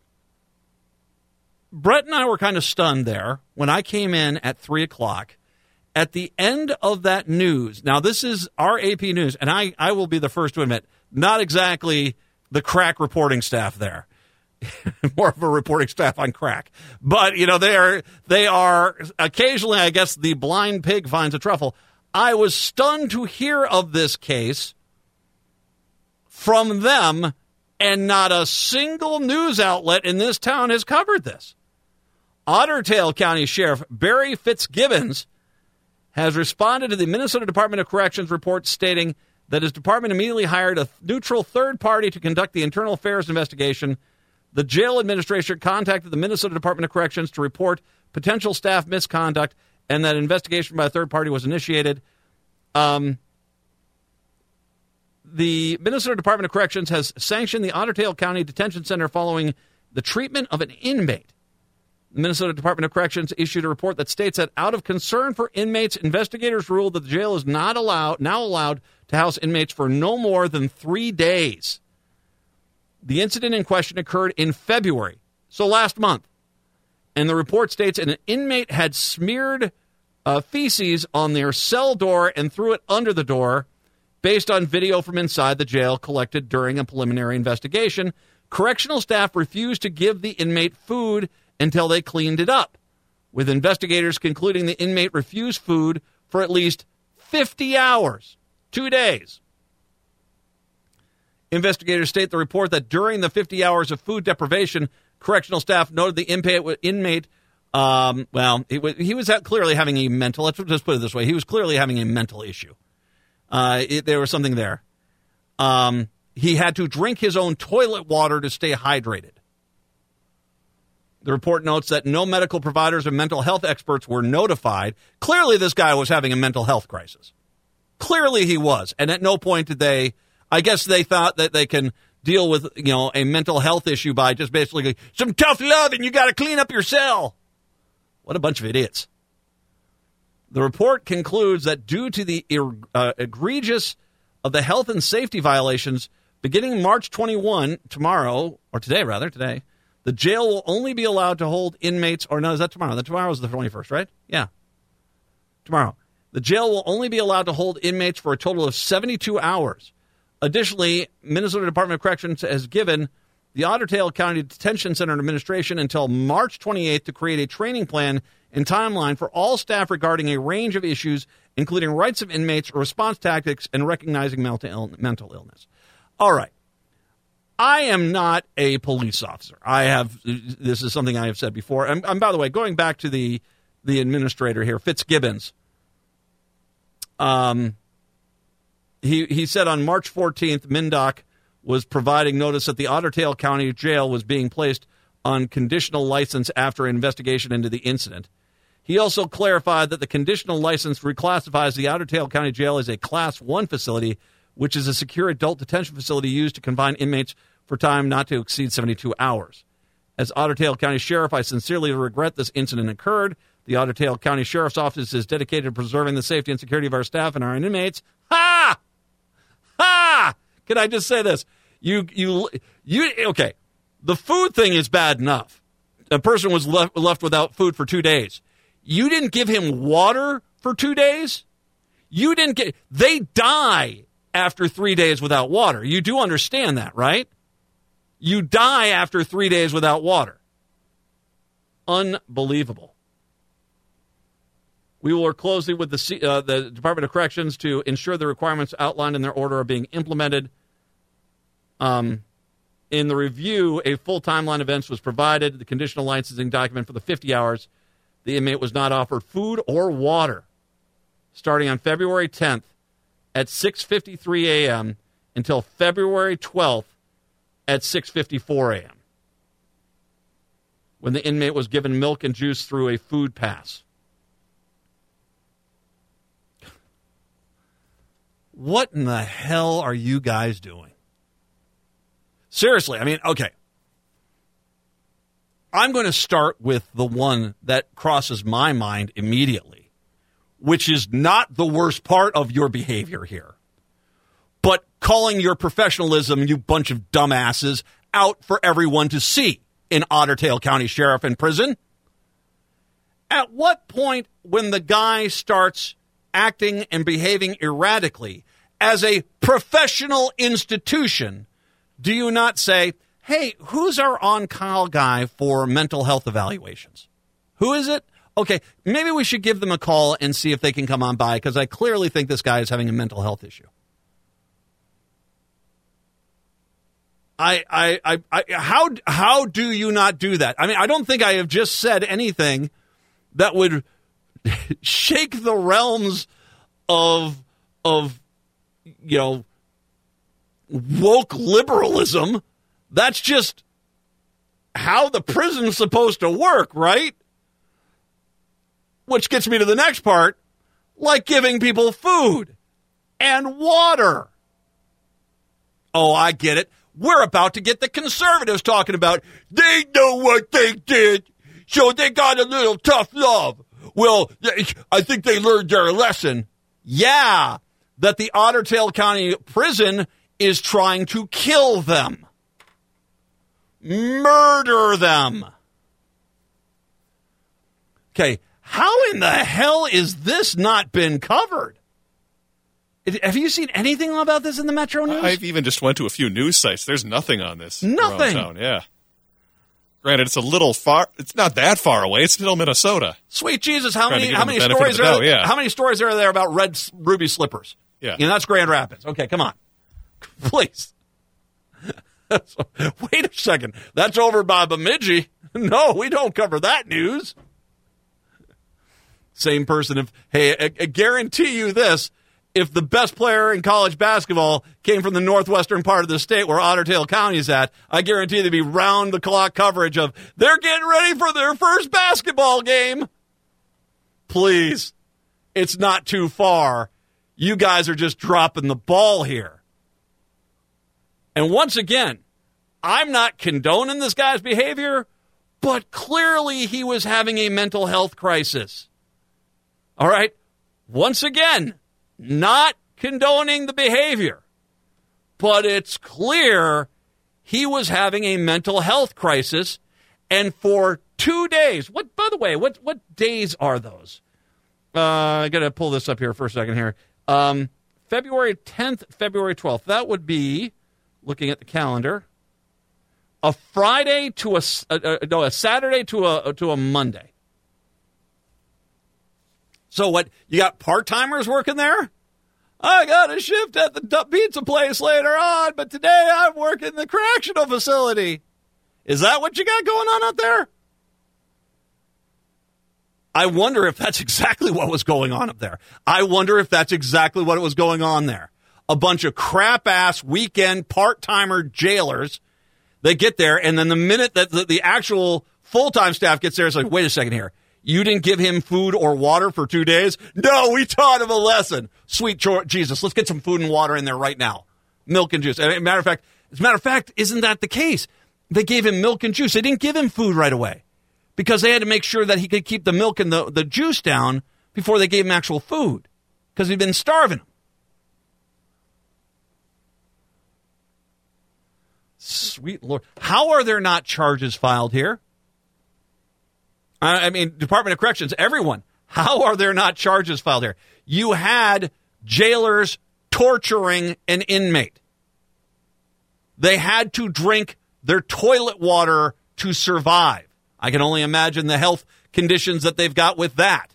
Brett and I were kind of stunned there when I came in at 3 o'clock. At the end of that news, now this is our AP News, and I will be the first to admit, not exactly the crack reporting staff there. More of a reporting staff on crack. But, they are occasionally, I guess, the blind pig finds a truffle. I was stunned to hear of this case from them, and not a single news outlet in this town has covered this. Otter Tail County Sheriff Barry Fitzgibbons has responded to the Minnesota Department of Corrections report stating that his department immediately hired a neutral third party to conduct the internal affairs investigation. The jail administration contacted the Minnesota Department of Corrections to report potential staff misconduct, and that investigation by a third party was initiated. The Minnesota Department of Corrections has sanctioned the Otter Tail County Detention Center following the treatment of an inmate. The Minnesota Department of Corrections issued a report that states that out of concern for inmates, investigators ruled that the jail is now allowed to house inmates for no more than 3 days. The incident in question occurred in February, so last month. And the report states an inmate had smeared feces on their cell door and threw it under the door based on video from inside the jail collected during a preliminary investigation. Correctional staff refused to give the inmate food until they cleaned it up, with investigators concluding the inmate refused food for at least 50 hours, 2 days. Investigators state the report that during the 50 hours of food deprivation, correctional staff noted the inmate he was clearly having a mental, let's just put it this way, he was clearly having a mental issue. There was something there. He had to drink his own toilet water to stay hydrated. The report notes that no medical providers or mental health experts were notified. Clearly, this guy was having a mental health crisis. Clearly, he was. And at no point did they, I guess they thought that they can deal with, a mental health issue by just basically some tough love and you got to clean up your cell. What a bunch of idiots. The report concludes that due to the egregious of the health and safety violations, beginning March 21, today, the jail will only be allowed to hold inmates, or no, is that tomorrow? Tomorrow is the 21st, right? Yeah. Tomorrow. The jail will only be allowed to hold inmates for a total of 72 hours. Additionally, Minnesota Department of Corrections has given the Otter Tail County Detention Center administration until March 28th to create a training plan and timeline for all staff regarding a range of issues, including rights of inmates, response tactics, and recognizing mental illness. All right. I am not a police officer. This is something I have said before. And by the way, going back to the administrator here, Fitzgibbons, he said on March 14th, MnDOC was providing notice that the Otter Tail County Jail was being placed on conditional license after an investigation into the incident. He also clarified that the conditional license reclassifies the Otter Tail County Jail as a Class 1 facility, which is a secure adult detention facility used to confine inmates for time not to exceed 72 hours. As Otter Tail County Sheriff, I sincerely regret this incident occurred. The Otter Tail County Sheriff's Office is dedicated to preserving the safety and security of our staff and our inmates. Ha! Ha! Can I just say this? Okay. The food thing is bad enough. A person was left without food for 2 days. You didn't give him water for 2 days? They die after 3 days without water. You do understand that, right? You die after 3 days without water. Unbelievable. We will work closely with the Department of Corrections to ensure the requirements outlined in their order are being implemented. In the review, a full timeline of events was provided. The conditional licensing document for the 50 hours. The inmate was not offered food or water starting on February 10th at 6:53 a.m. until February 12th at 6:54 a.m. when the inmate was given milk and juice through a food pass. What in the hell are you guys doing? Seriously, I mean, okay. I'm going to start with the one that crosses my mind immediately, which is not the worst part of your behavior here, but calling your professionalism, you bunch of dumbasses, out for everyone to see in Otter Tail County Sheriff and Prison. At what point, when the guy starts acting and behaving erratically as a professional institution, do you not say, hey, who's our on-call guy for mental health evaluations? Who is it? Okay, maybe we should give them a call and see if they can come on by, because I clearly think this guy is having a mental health issue. How do you not do that? I mean, I don't think I have just said anything that would shake the realms of woke liberalism. That's just how the prison's supposed to work, right? Which gets me to the next part, like giving people food and water. Oh, I get it. We're about to get the conservatives talking about they know what they did, so they got a little tough love. Well, I think they learned their lesson. Yeah, that the Otter Tail County Prison is trying to kill them. Murder them. Okay, how in the hell is this not been covered? Have you seen anything about this in the Metro News? I've even just went to a few news sites. There's nothing on this. Nothing. Around town. Yeah. Granted, it's a little far. It's not that far away. It's still Minnesota. Sweet Jesus, how many stories are there? Yeah. How many stories are there about red ruby slippers? Yeah. That's Grand Rapids. Okay, come on. Please. Wait a second. That's over by Bemidji. No, we don't cover that news. Same person. I guarantee you this. If the best player in college basketball came from the northwestern part of the state where Otter Tail County is at, I guarantee there'd be round-the-clock coverage of, they're getting ready for their first basketball game. Please. It's not too far. You guys are just dropping the ball here. And once again, I'm not condoning this guy's behavior, but clearly he was having a mental health crisis. All right? Once again, not condoning the behavior, but it's clear he was having a mental health crisis, and for 2 days, by the way, what days are those? I got to pull this up here for a second here. February 10th, February 12th. That would be, looking at the calendar, a Friday to a Saturday to a Monday. So what, you got part-timers working there? I got a shift at the pizza place later on, but today I'm working the correctional facility. Is that what you got going on out there? I wonder if that's exactly what was going on up there. I wonder if that's exactly what was going on there. A bunch of crap-ass weekend part-timer jailers. They get there, and then the minute that the actual full-time staff gets there, it's like, wait a second here. You didn't give him food or water for 2 days? No, we taught him a lesson. Sweet Jesus, let's get some food and water in there right now. Milk and juice. As a matter of fact, isn't that the case? They gave him milk and juice. They didn't give him food right away because they had to make sure that he could keep the milk and the juice down before they gave him actual food because he'd been starving him. Sweet Lord. How are there not charges filed here? I mean, Department of Corrections, everyone. How are there not charges filed here? You had jailers torturing an inmate. They had to drink their toilet water to survive. I can only imagine the health conditions that they've got with that.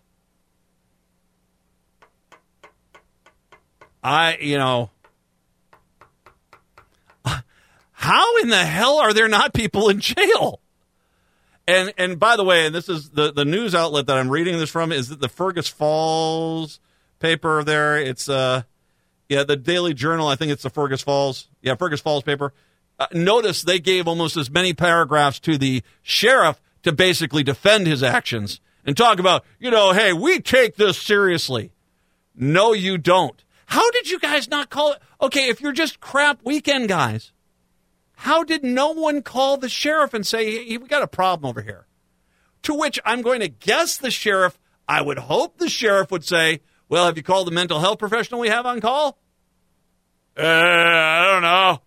How in the hell are there not people in jail? And by the way, and this is the news outlet that I'm reading this from, is that the Fergus Falls paper there. It's the Daily Journal. I think it's the Fergus Falls. Yeah, Fergus Falls paper. Notice they gave almost as many paragraphs to the sheriff to basically defend his actions and talk about, hey, we take this seriously. No, you don't. How did you guys not call it? Okay, if you're just crap weekend guys, how did no one call the sheriff and say, hey, we got a problem over here? To which I'm going to guess the sheriff, I would hope the sheriff would say, well, have you called the mental health professional we have on call? I don't know.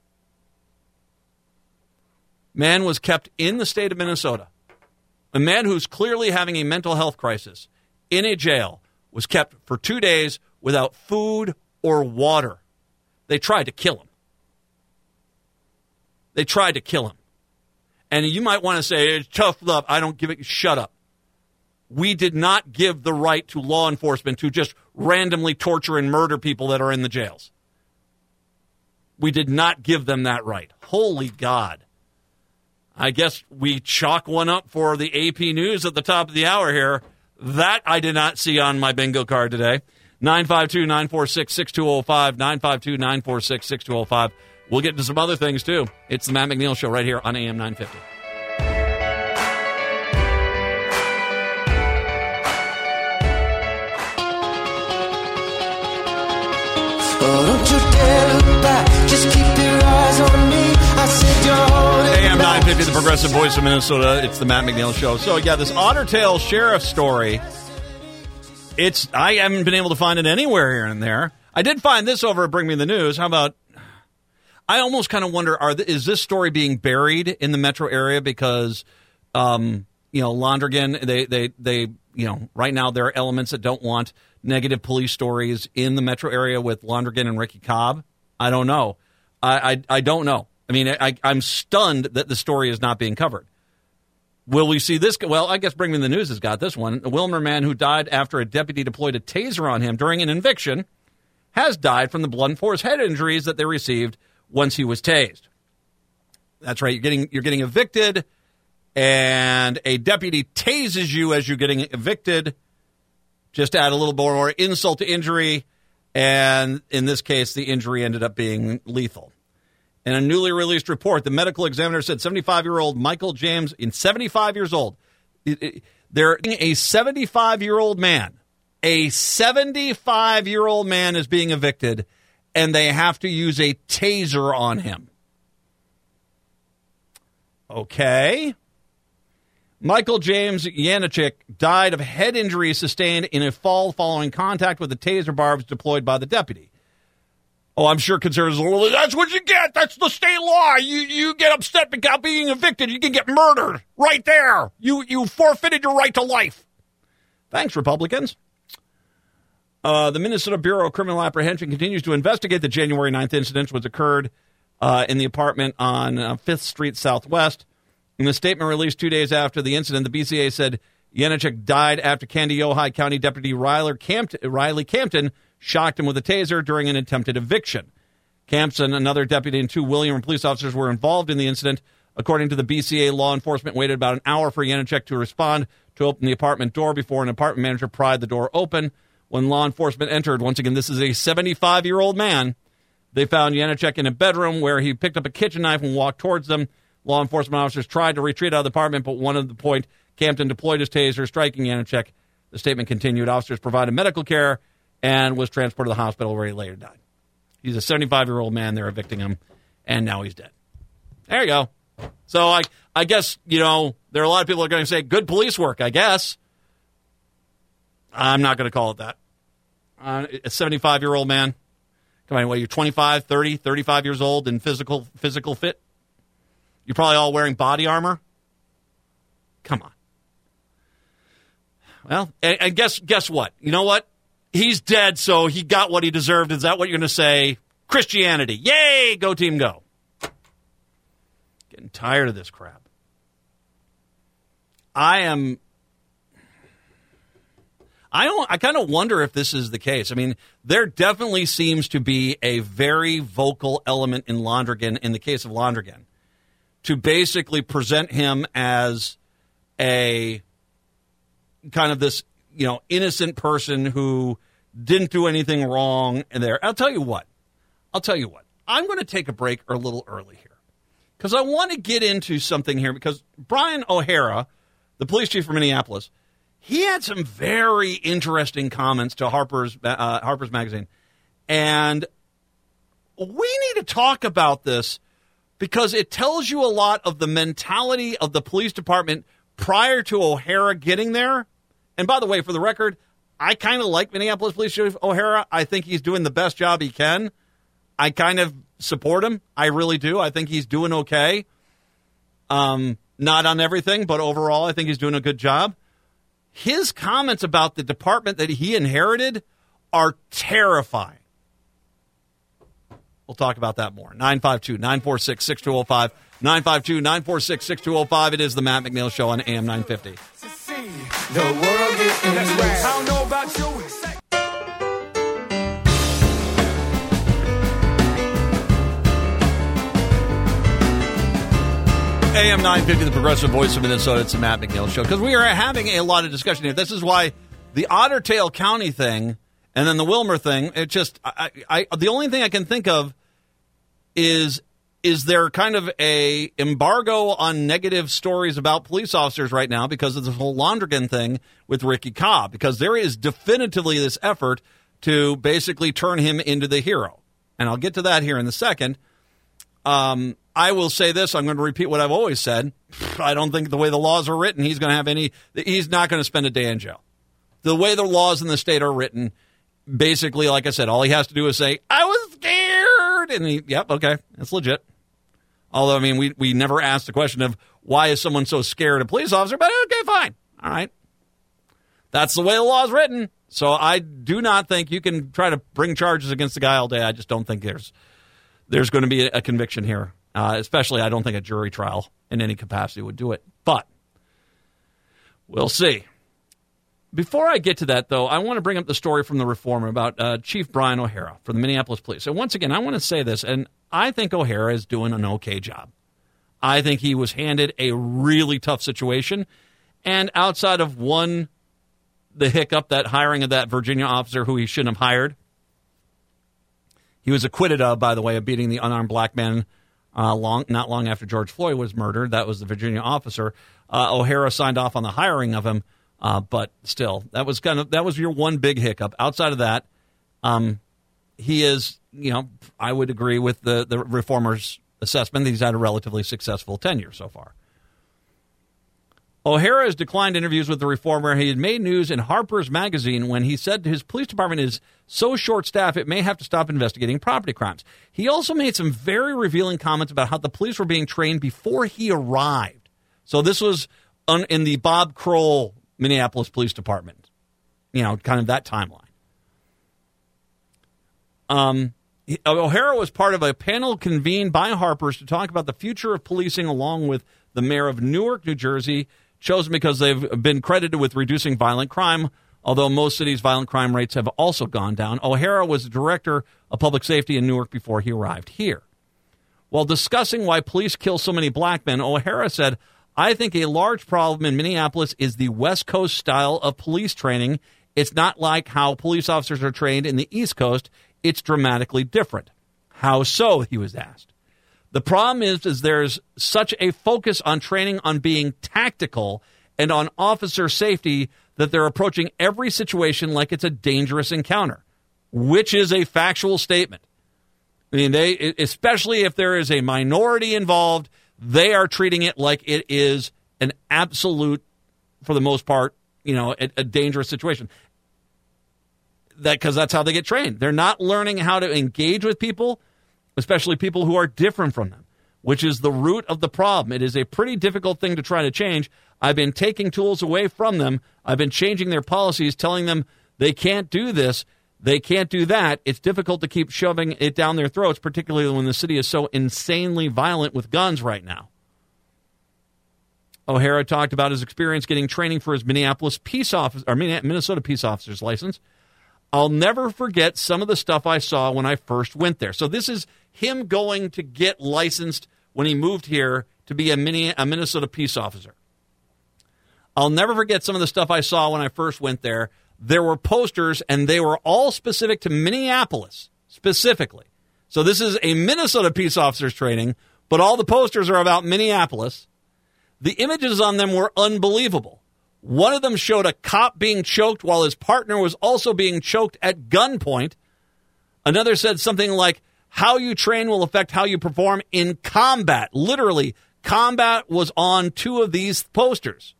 Man was kept in the state of Minnesota. A man who's clearly having a mental health crisis in a jail was kept for 2 days without food or water. They tried to kill him. They tried to kill him. And you might want to say, it's tough love. I don't give it. Shut up. We did not give the right to law enforcement to just randomly torture and murder people that are in the jails. We did not give them that right. Holy God. I guess we chalk one up for the AP News at the top of the hour here. That I did not see on my bingo card today. 952-946-6205, 952-946-6205. We'll get into some other things, too. It's the Matt McNeil Show right here on AM 950. Oh, don't you dare look back. Just keep your eyes on me. I said you're holding AM 950, the Progressive Voice of Minnesota. It's the Matt McNeil Show. So, yeah, this Otter Tail Sheriff story, I haven't been able to find it anywhere here and there. I did find this over at Bring Me the News. How about, I almost kind of wonder, is this story being buried in the metro area because, Londrigan, they right now there are elements that don't want negative police stories in the metro area with Londrigan and Ricky Cobb. I don't know. I don't know. I mean, I'm stunned that the story is not being covered. Will we see this? Well, I guess Bring Me the News has got this one. A Willmar man who died after a deputy deployed a taser on him during an eviction has died from the blunt force head injuries that they received once he was tased. That's right. You're getting evicted, and a deputy tases you as you're getting evicted. Just to add a little more insult to injury, and in this case, the injury ended up being lethal. In a newly released report, the medical examiner said 75-year-old Michael James, 75 years old, they're a 75-year-old man. A 75-year-old man is being evicted, and they have to use a taser on him. Okay. Michael James Yanachik died of head injuries sustained in a fall following contact with the taser barbs deployed by the deputy. Oh, I'm sure conservatives will, well, that's what you get. That's the state law. You get upset about being evicted. You can get murdered right there. You forfeited your right to life. Thanks, Republicans. The Minnesota Bureau of Criminal Apprehension continues to investigate the January 9th incident, which occurred in the apartment on 5th Street Southwest. In a statement released 2 days after the incident, the BCA said Yanachik died after Kandiyohi County Deputy Riley Campton shocked him with a taser during an attempted eviction. Campson, another deputy, and 2 William police officers were involved in the incident. According to the BCA, law enforcement waited about an hour for Yanachik to respond to open the apartment door before an apartment manager pried the door open. When law enforcement entered, once again, this is a 75-year-old man, they found Yanachik in a bedroom where he picked up a kitchen knife and walked towards them. Law enforcement officers tried to retreat out of the apartment, but one of the point Campton deployed his taser, striking Janacek. The statement continued. Officers provided medical care and was transported to the hospital where he later died. He's a 75-year-old man. They're evicting him, and now he's dead. There you go. So I guess, there are a lot of people who are going to say, good police work, I guess. I'm not going to call it that. A 75-year-old man. Come on, you're 25, 30, 35 years old and physical fit? You're probably all wearing body armor? Come on. Well, and guess what? You know what? He's dead, so he got what he deserved. Is that what you're going to say? Christianity. Yay! Go team, go. Getting tired of this crap. I kind of wonder if this is the case. I mean, there definitely seems to be a very vocal element in Londrigan, in the case of Londrigan, to basically present him as a kind of this, innocent person who didn't do anything wrong in there. I'll tell you what. I'm going to take a break a little early here because I want to get into something here because Brian O'Hara, the police chief for Minneapolis, he had some very interesting comments to Harper's Magazine. And we need to talk about this because it tells you a lot of the mentality of the police department prior to O'Hara getting there. And by the way, for the record, I kind of like Minneapolis Police Chief O'Hara. I think he's doing the best job he can. I kind of support him. I really do. I think he's doing okay. Not on everything, but overall, I think he's doing a good job. His comments about the department that he inherited are terrifying. We'll talk about that more. 952-946-6205. 952-946-6205. It is the Matt McNeil Show on AM 950. The world is in I don't know about you. AM 950, the progressive voice of Minnesota. It's the Matt McNeil Show. Because we are having a lot of discussion here. This is why the Otter Tail County thing and then the Wilmer thing, it just, the only thing I can think of is there kind of a embargo on negative stories about police officers right now because of this whole Londrigan thing with Ricky Cobb? Because there is definitively this effort to basically turn him into the hero. And I'll get to that here in a second. I will say this. I'm going to repeat what I've always said. I don't think the way the laws are written, he's not going to spend a day in jail. The way the laws in the state are written, basically, like I said, all he has to do is say, I was scared. And yep, okay, that's legit. Although, I mean, we never asked the question of why is someone so scared of a police officer, but okay, fine. All right. That's the way the law is written. So I do not think you can try to bring charges against the guy all day. I just don't think there's going to be a conviction here. Especially, I don't think a jury trial in any capacity would do it. But we'll see. Before I get to that, though, I want to bring up the story from the Reformer about Chief Brian O'Hara from the Minneapolis Police. And once again, I want to say this, and I think O'Hara is doing an okay job. I think he was handed a really tough situation. And outside of the hiccup, that hiring of that Virginia officer who he shouldn't have hired, he was acquitted of, by the way, of beating the unarmed black man not long after George Floyd was murdered. That was the Virginia officer. O'Hara signed off on the hiring of him, but still, that was your one big hiccup. Outside of that, he is, I would agree with the Reformer's assessment that he's had a relatively successful tenure so far. O'Hara has declined interviews with the Reformer. He had made news in Harper's Magazine when he said his police department is so short-staffed it may have to stop investigating property crimes. He also made some very revealing comments about how the police were being trained before he arrived. So this was in the Bob Kroll Minneapolis Police Department, kind of that timeline. O'Hara was part of a panel convened by Harper's to talk about the future of policing along with the mayor of Newark, New Jersey, chosen because they've been credited with reducing violent crime, although most cities' violent crime rates have also gone down. O'Hara was the director of public safety in Newark before he arrived here. While discussing why police kill so many black men, O'Hara said, I think a large problem in Minneapolis is the West Coast style of police training. It's not like how police officers are trained in the East Coast. It's dramatically different. How so, he was asked. The problem is there's such a focus on training on being tactical and on officer safety that they're approaching every situation like it's a dangerous encounter, which is a factual statement. I mean, especially if there is a minority involved, they are treating it like it is an absolute, for the most part, a dangerous situation. Because that's how they get trained. They're not learning how to engage with people, especially people who are different from them, which is the root of the problem. It is a pretty difficult thing to try to change. I've been taking tools away from them. I've been changing their policies, telling them they can't do this, they can't do that. It's difficult to keep shoving it down their throats, particularly when the city is so insanely violent with guns right now. O'Hara talked about his experience getting training for his Minnesota peace officer's license. I'll never forget some of the stuff I saw when I first went there. So this is him going to get licensed when he moved here to be a Minnesota peace officer. I'll never forget some of the stuff I saw when I first went there. There were posters, and they were all specific to Minneapolis, specifically. So this is a Minnesota peace officer's training, but all the posters are about Minneapolis. The images on them were unbelievable. One of them showed a cop being choked while his partner was also being choked at gunpoint. Another said something like, how you train will affect how you perform in combat. Literally, combat was on two of these posters.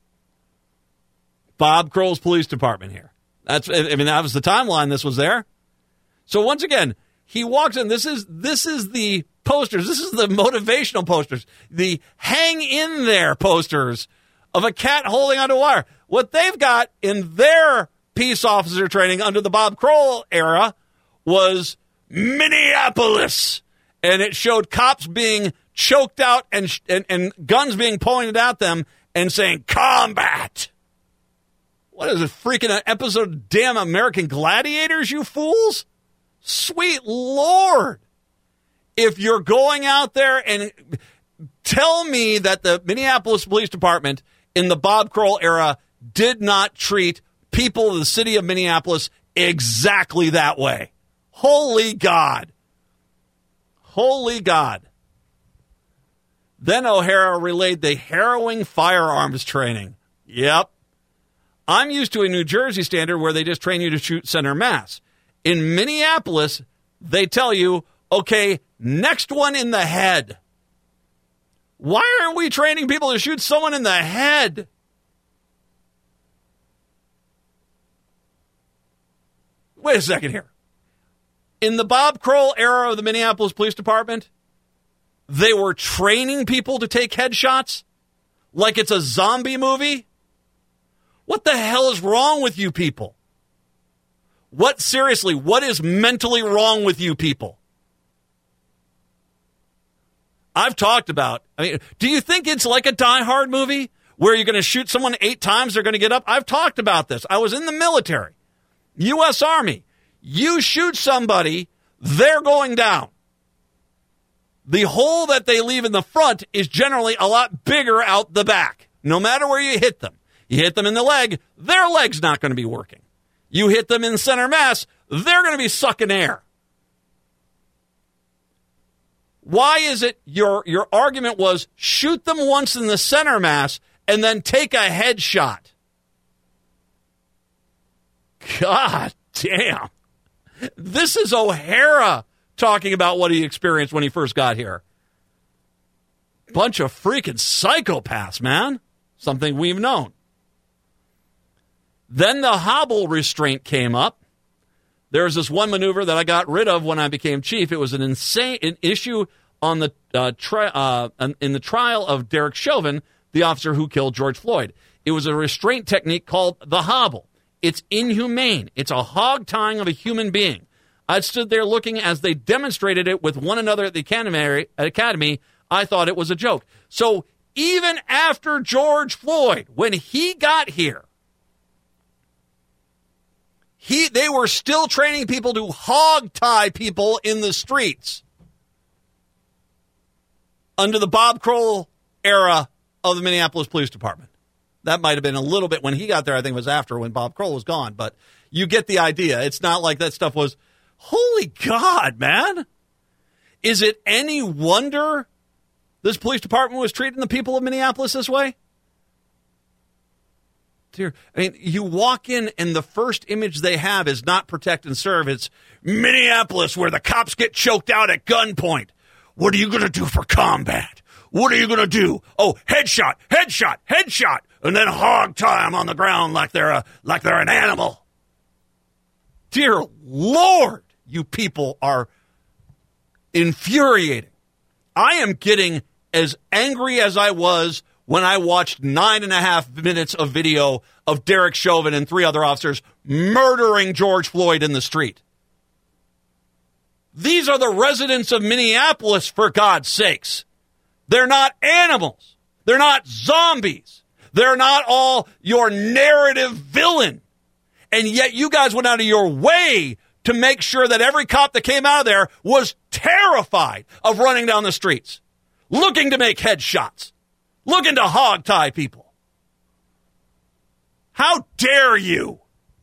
Bob Kroll's police department here. That was the timeline this was there. So once again, he walks in. This is the posters. This is the motivational posters. The hang in there posters of a cat holding onto a wire. What they've got in their peace officer training under the Bob Kroll era was Minneapolis. And it showed cops being choked out and guns being pointed at them and saying, combat. What is it, freaking an episode of damn American Gladiators, you fools? Sweet Lord. If you're going out there and tell me that the Minneapolis Police Department in the Bob Kroll era did not treat people of the city of Minneapolis exactly that way. Holy God. Holy God. Then O'Hara relayed the harrowing firearms training. Yep. I'm used to a New Jersey standard where they just train you to shoot center mass. In Minneapolis, they tell you, okay, next one in the head. Why aren't we training people to shoot someone in the head? Wait a second here. In the Bob Kroll era of the Minneapolis Police Department, they were training people to take headshots like it's a zombie movie? What the hell is wrong with you people? Seriously, what is mentally wrong with you people? I've talked about, do you think it's like a Die Hard movie where you're going to shoot someone 8 times, they're going to get up? I've talked about this. I was in the military, U.S. Army. You shoot somebody, they're going down. The hole that they leave in the front is generally a lot bigger out the back, no matter where you hit them. You hit them in the leg, their leg's not going to be working. You hit them in center mass, they're going to be sucking air. Why is it your argument was shoot them once in the center mass and then take a headshot? God damn. This is O'Hara talking about what he experienced when he first got here. Bunch of freaking psychopaths, man. Something we've known. Then the hobble restraint came up. There's this one maneuver that I got rid of when I became chief. It was an issue on the in the trial of Derek Chauvin, the officer who killed George Floyd. It was a restraint technique called the hobble. It's inhumane. It's a hog tying of a human being. I stood there looking as they demonstrated it with one another at the academy. I thought it was a joke. So even after George Floyd, when he got here, they were still training people to hog tie people in the streets under the Bob Kroll era of the Minneapolis Police Department. That might have been a little bit when he got there. I think it was after when Bob Kroll was gone. But you get the idea. It's not like that stuff was, holy God, man. Is it any wonder this police department was treating the people of Minneapolis this way? dear. I mean, you walk in and the first image they have is not protect and serve. It's Minneapolis where the cops get choked out at gunpoint. What are you going to do for combat? What are you going to do? Oh, headshot, headshot, headshot, and then hog tie them on the ground like they're an animal. Dear Lord, you people are infuriating. I am getting as angry as I was when I watched 9.5 minutes of video of Derek Chauvin and 3 other officers murdering George Floyd in the street. These are the residents of Minneapolis, for God's sakes. They're not animals. They're not zombies. They're not all your narrative villain. And yet you guys went out of your way to make sure that every cop that came out of there was terrified of running down the streets, looking to make headshots, looking to hogtie people. How dare you?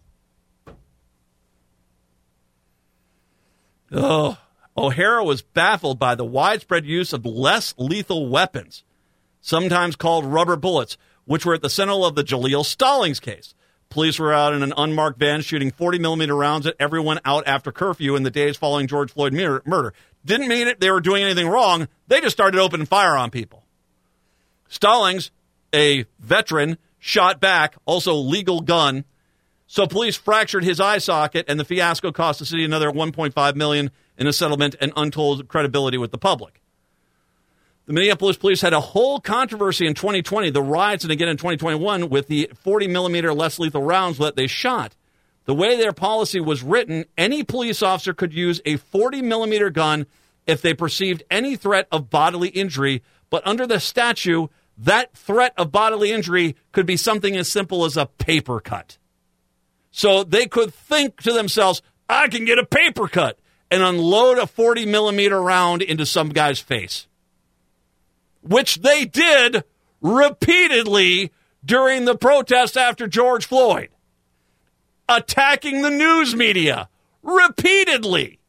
Oh, O'Hara was baffled by the widespread use of less lethal weapons, sometimes called rubber bullets, which were at the center of the Jaleel Stallings case. Police were out in an unmarked van shooting 40-millimeter rounds at everyone out after curfew in the days following George Floyd murder. Didn't mean it they were doing anything wrong. They just started opening fire on people. Stallings, a veteran, shot back, also legal gun. So police fractured his eye socket, and the fiasco cost the city another $1.5 million in a settlement and untold credibility with the public. The Minneapolis police had a whole controversy in 2020, the riots, and again in 2021 with the 40-millimeter less lethal rounds that they shot. The way their policy was written, any police officer could use a 40-millimeter gun if they perceived any threat of bodily injury, but under the statute, that threat of bodily injury could be something as simple as a paper cut. So they could think to themselves, I can get a paper cut and unload a 40-millimeter round into some guy's face, which they did repeatedly during the protests after George Floyd, attacking the news media repeatedly.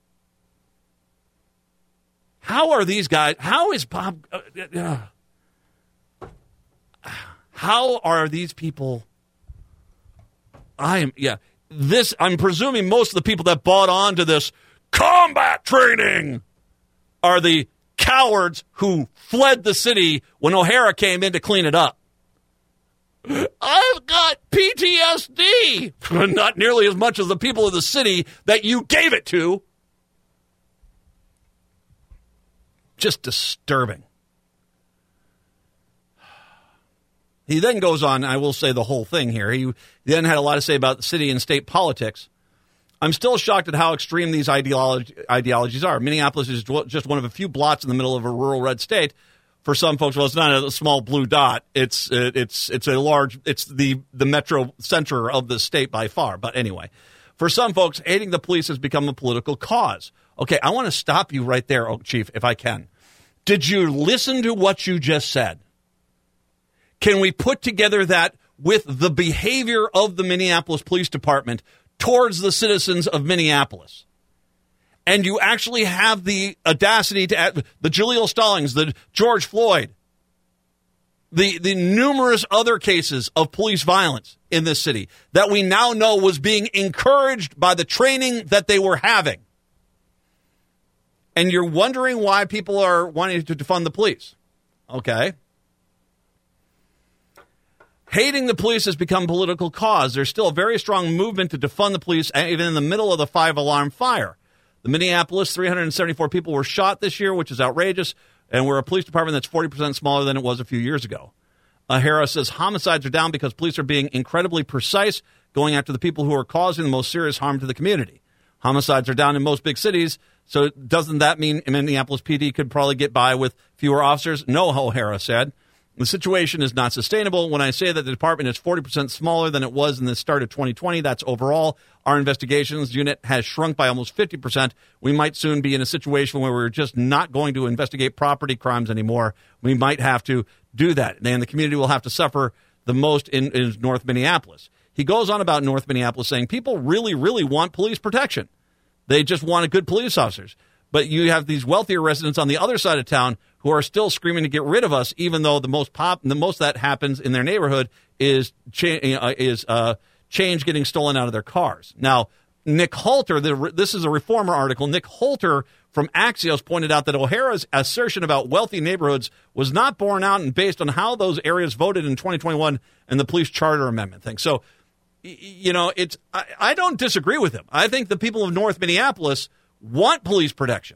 How are these guys? How is Bob? How are these people? I'm presuming most of the people that bought onto this combat training are the cowards who fled the city when O'Hara came in to clean it up. I've got PTSD. Not nearly as much as the people of the city that you gave it to. Just disturbing. He then goes on, I will say the whole thing here. He then had a lot to say about the city and state politics. I'm still shocked at how extreme these ideologies are. Minneapolis is just one of a few blots in the middle of a rural red state. For some folks, well, it's not a small blue dot. It's a large. It's the metro center of the state by far. But anyway, for some folks, hating the police has become a political cause. Okay, I want to stop you right there, Chief, if I can. Did you listen to what you just said? Can we put together that with the behavior of the Minneapolis Police Department towards the citizens of Minneapolis? And you actually have the audacity to add the Jaleel Stallings, the George Floyd, the numerous other cases of police violence in this city that we now know was being encouraged by the training that they were having. And you're wondering why people are wanting to defund the police. Okay. Hating the police has become a political cause. There's still a very strong movement to defund the police, even in the middle of the 5-alarm fire. The Minneapolis, 374 people were shot this year, which is outrageous, and we're a police department that's 40% smaller than it was a few years ago. O'Hara says homicides are down because police are being incredibly precise, going after the people who are causing the most serious harm to the community. Homicides are down in most big cities, so doesn't that mean Minneapolis PD could probably get by with fewer officers? No, O'Hara said. The situation is not sustainable. When I say that the department is 40% smaller than it was in the start of 2020, that's overall. Our investigations unit has shrunk by almost 50%. We might soon be in a situation where we're just not going to investigate property crimes anymore. We might have to do that, and the community will have to suffer the most in North Minneapolis. He goes on about North Minneapolis saying people really, really want police protection. They just want good police officers. But you have these wealthier residents on the other side of town who are still screaming to get rid of us, even though the most that happens in their neighborhood is change getting stolen out of their cars. Now, Nick Halter, this is a Reformer article. Nick Halter from Axios pointed out that O'Hara's assertion about wealthy neighborhoods was not borne out and based on how those areas voted in 2021 and the police charter amendment thing. So, I don't disagree with him. I think the people of North Minneapolis want police protection.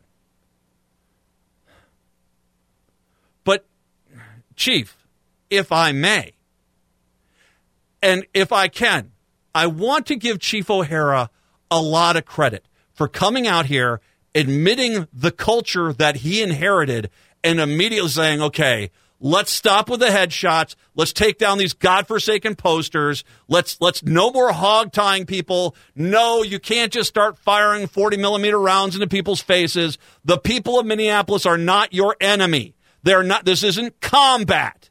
But, Chief, if I may, and if I can, I want to give Chief O'Hara a lot of credit for coming out here, admitting the culture that he inherited, and immediately saying, okay, let's stop with the headshots. Let's take down these godforsaken posters. Let's no more hog tying people. No, you can't just start firing 40 millimeter rounds into people's faces. The people of Minneapolis are not your enemy. They're not. This isn't combat.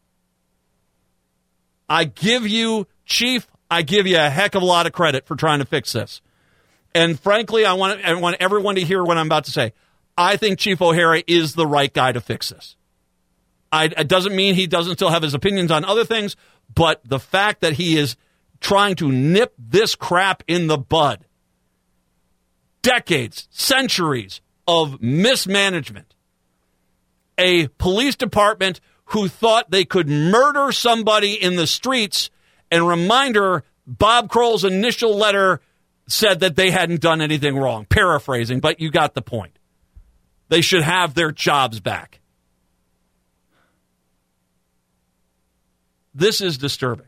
I give you, Chief, I give you a heck of a lot of credit for trying to fix this. And frankly, I want everyone to hear what I'm about to say. I think Chief O'Hara is the right guy to fix this. It doesn't mean he doesn't still have his opinions on other things, but the fact that he is trying to nip this crap in the bud, decades, centuries of mismanagement, a police department who thought they could murder somebody in the streets, and reminder, Bob Kroll's initial letter said that they hadn't done anything wrong. Paraphrasing, but you got the point. They should have their jobs back. This is disturbing.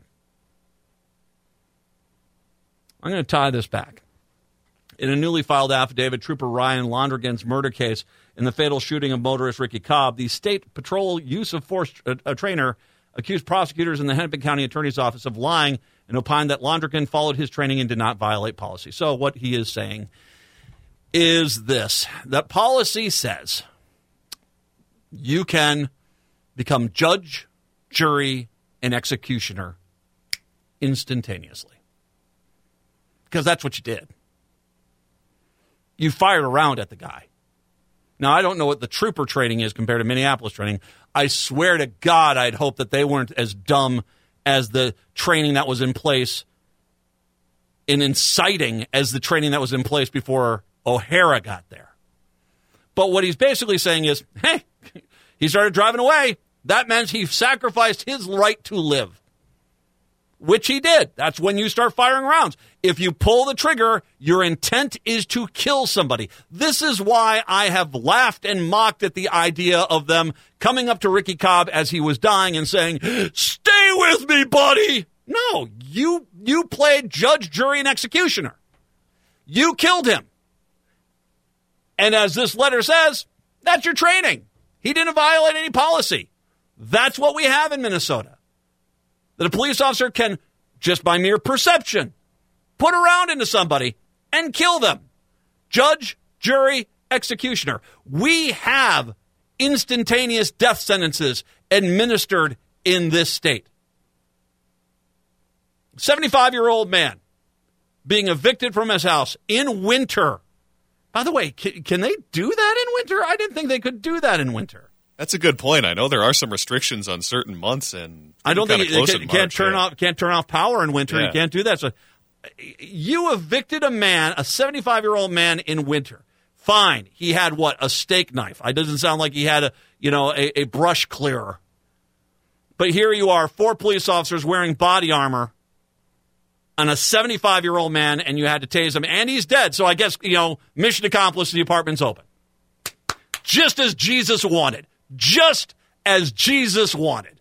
I'm going to tie this back. In a newly filed affidavit, Trooper Ryan Londrigan's murder case in the fatal shooting of motorist Ricky Cobb, the State Patrol Use of Force trainer accused prosecutors in the Hennepin County Attorney's Office of lying and opined that Londrigan followed his training and did not violate policy. So what he is saying is this. That policy says you can become judge, jury, and executioner instantaneously. Because that's what you did. You fired a round at the guy. Now, I don't know what the trooper training is compared to Minneapolis training. I swear to God, I'd hope that they weren't as dumb as the training that was in place and inciting as the training that was in place before O'Hara got there. But what he's basically saying is, hey, he started driving away. That meant he sacrificed his right to live, which he did. That's when you start firing rounds. If you pull the trigger, your intent is to kill somebody. This is why I have laughed and mocked at the idea of them coming up to Ricky Cobb as he was dying and saying, stay with me, buddy. No, you played judge, jury, and executioner. You killed him. And as this letter says, that's your training. He didn't violate any policy. That's what we have in Minnesota. That a police officer can, just by mere perception, put a round into somebody and kill them. Judge, jury, executioner. We have instantaneous death sentences administered in this state. 75-year-old man being evicted from his house in winter. By the way, can they do that in winter? I didn't think they could do that in winter. That's a good point. I know there are some restrictions on certain months, and I don't think you can't turn off power in winter. Yeah. You can't do that. So you evicted a man, a 75-year-old man in winter. Fine. He had what? A steak knife. It doesn't sound like he had a brush clearer. But here you are, 4 police officers wearing body armor on a 75-year-old man, and you had to tase him, and he's dead. So I guess, mission accomplished, the apartment's open. Just as Jesus wanted. Just as Jesus wanted.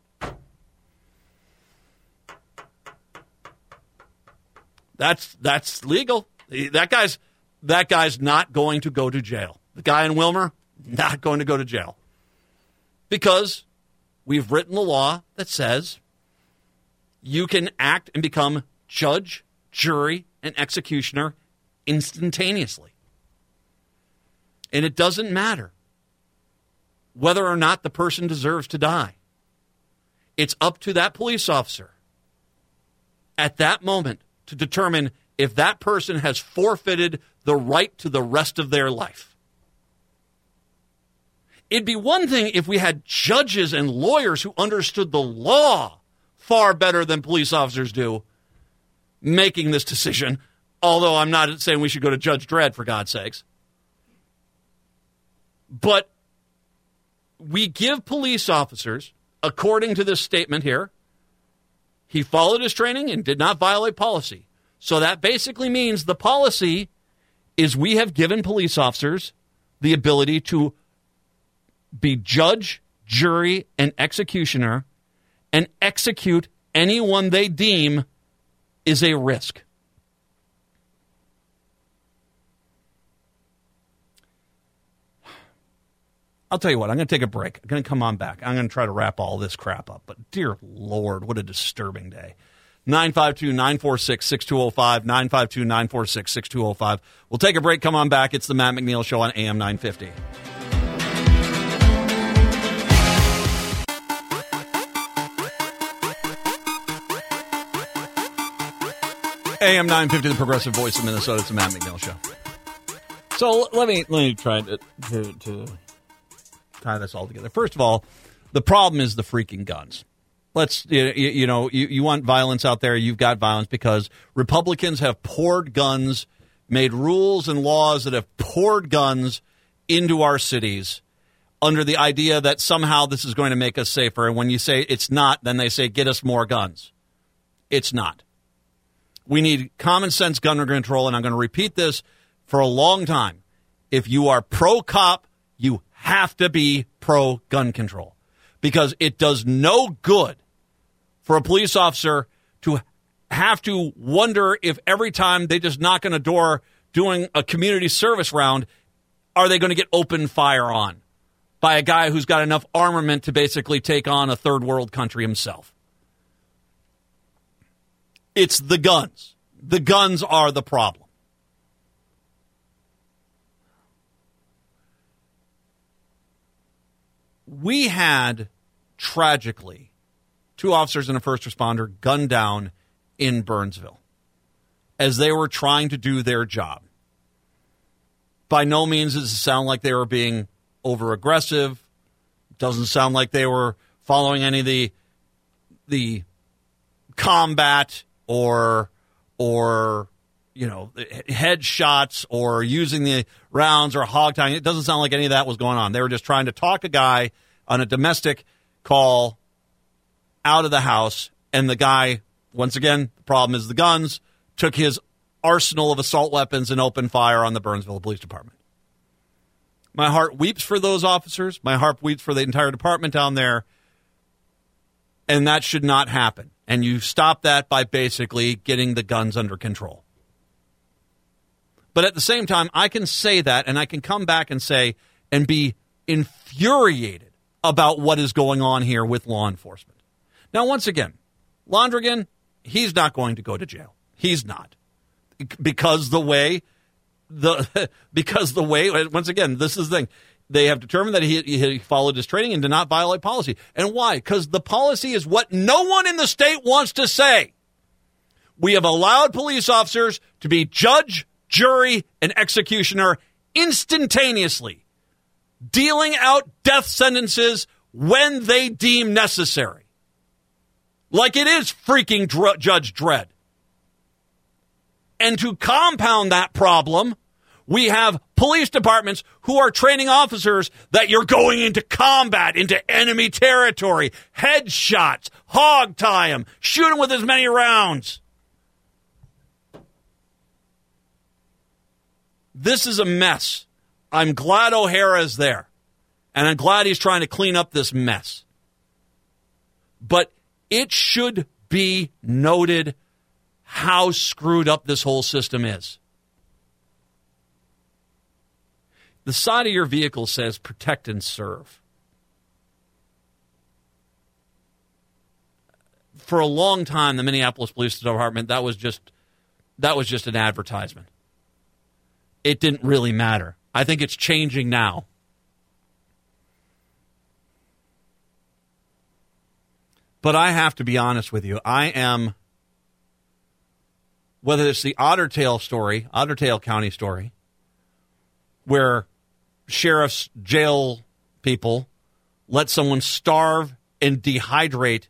That's legal. That guy's not going to go to jail. The guy in Wilmer, not going to go to jail. Because we've written the law that says you can act and become judge, jury, and executioner instantaneously. And it doesn't matter whether or not the person deserves to die. It's up to that police officer at that moment to determine if that person has forfeited the right to the rest of their life. It'd be one thing if we had judges and lawyers who understood the law far better than police officers do making this decision, although I'm not saying we should go to Judge Dredd, for God's sakes. But we give police officers, according to this statement here, he followed his training and did not violate policy. So that basically means the policy is we have given police officers the ability to be judge, jury, and executioner and execute anyone they deem is a risk. I'll tell you what, I'm going to take a break. I'm going to come on back. I'm going to try to wrap all this crap up. But dear Lord, what a disturbing day. 952-946-6205, 952-946-6205. We'll take a break, come on back. It's the Matt McNeil Show on AM 950. AM 950, the progressive voice of Minnesota. It's the Matt McNeil Show. So let me try to tie this all together. First of all, the problem is the freaking guns. You want violence out there, you've got violence because Republicans have poured guns, made rules and laws that have poured guns into our cities under the idea that somehow this is going to make us safer. And when you say it's not, then they say, get us more guns. It's not. We need common sense gun control, and I'm going to repeat this for a long time. If you are pro-cop, you have to be pro-gun control because it does no good for a police officer to have to wonder if every time they just knock on a door doing a community service round, are they going to get open fire on by a guy who's got enough armament to basically take on a third world country himself. It's the guns. The guns are the problem. We had, tragically, 2 officers and a first responder gunned down in Burnsville as they were trying to do their job. By no means does it sound like they were being over-aggressive. Doesn't sound like they were following any of the combat or headshots or using the rounds or hog-tying. It doesn't sound like any of that was going on. They were just trying to talk a guy on a domestic call out of the house, and the guy, once again, the problem is the guns, took his arsenal of assault weapons and opened fire on the Burnsville Police Department. My heart weeps for those officers. My heart weeps for the entire department down there, and that should not happen. And you stop that by basically getting the guns under control. But at the same time, I can say that, and I can come back and say, and be infuriated about what is going on here with law enforcement. Now, once again, Londrigan, he's not going to go to jail. He's not. Because the way, once again, this is the thing. They have determined that he followed his training and did not violate policy. And why? Because the policy is what no one in the state wants to say. We have allowed police officers to be judge, jury, and executioner instantaneously, dealing out death sentences when they deem necessary. Like it is freaking Judge Dredd. And to compound that problem, we have police departments who are training officers that you're going into combat, into enemy territory, headshots, hog tie them, shoot them with as many rounds. This is a mess. I'm glad O'Hara is there, and I'm glad he's trying to clean up this mess. But it should be noted how screwed up this whole system is. The side of your vehicle says protect and serve. For a long time, the Minneapolis Police Department, that was just an advertisement. It didn't really matter. I think it's changing now. But I have to be honest with you. I am, whether it's the Otter Tail County story, where sheriffs, jail people let someone starve and dehydrate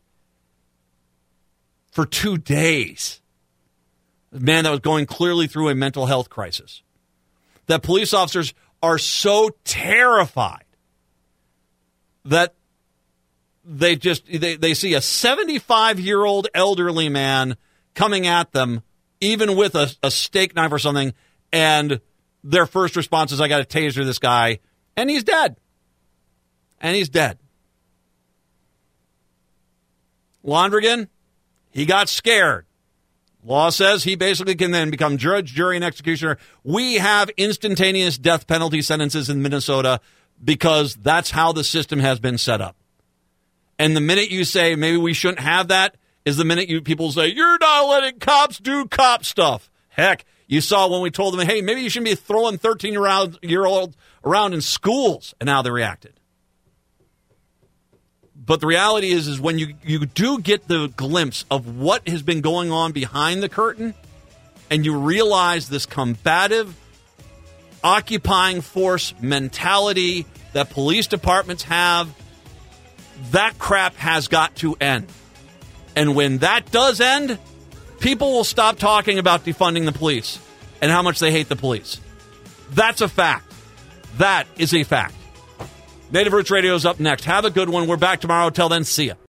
for 2 days. A man that was going clearly through a mental health crisis. That police officers are so terrified that they see a 75-year-old elderly man coming at them, even with a steak knife or something, and their first response is, I got to taser this guy, and he's dead. And he's dead. Londrigan, he got scared. Law says he basically can then become judge, jury, and executioner. We have instantaneous death penalty sentences in Minnesota because that's how the system has been set up. And the minute you say maybe we shouldn't have that is the minute people say, you're not letting cops do cop stuff. Heck, you saw when we told them, hey, maybe you shouldn't be throwing 13-year-olds around in schools, and how they reacted. But the reality is when you do get the glimpse of what has been going on behind the curtain, and you realize this combative, occupying force mentality that police departments have, that crap has got to end. And when that does end, people will stop talking about defunding the police and how much they hate the police. That's a fact. That is a fact. Native Roots Radio is up next. Have a good one. We're back tomorrow. Till then, see ya.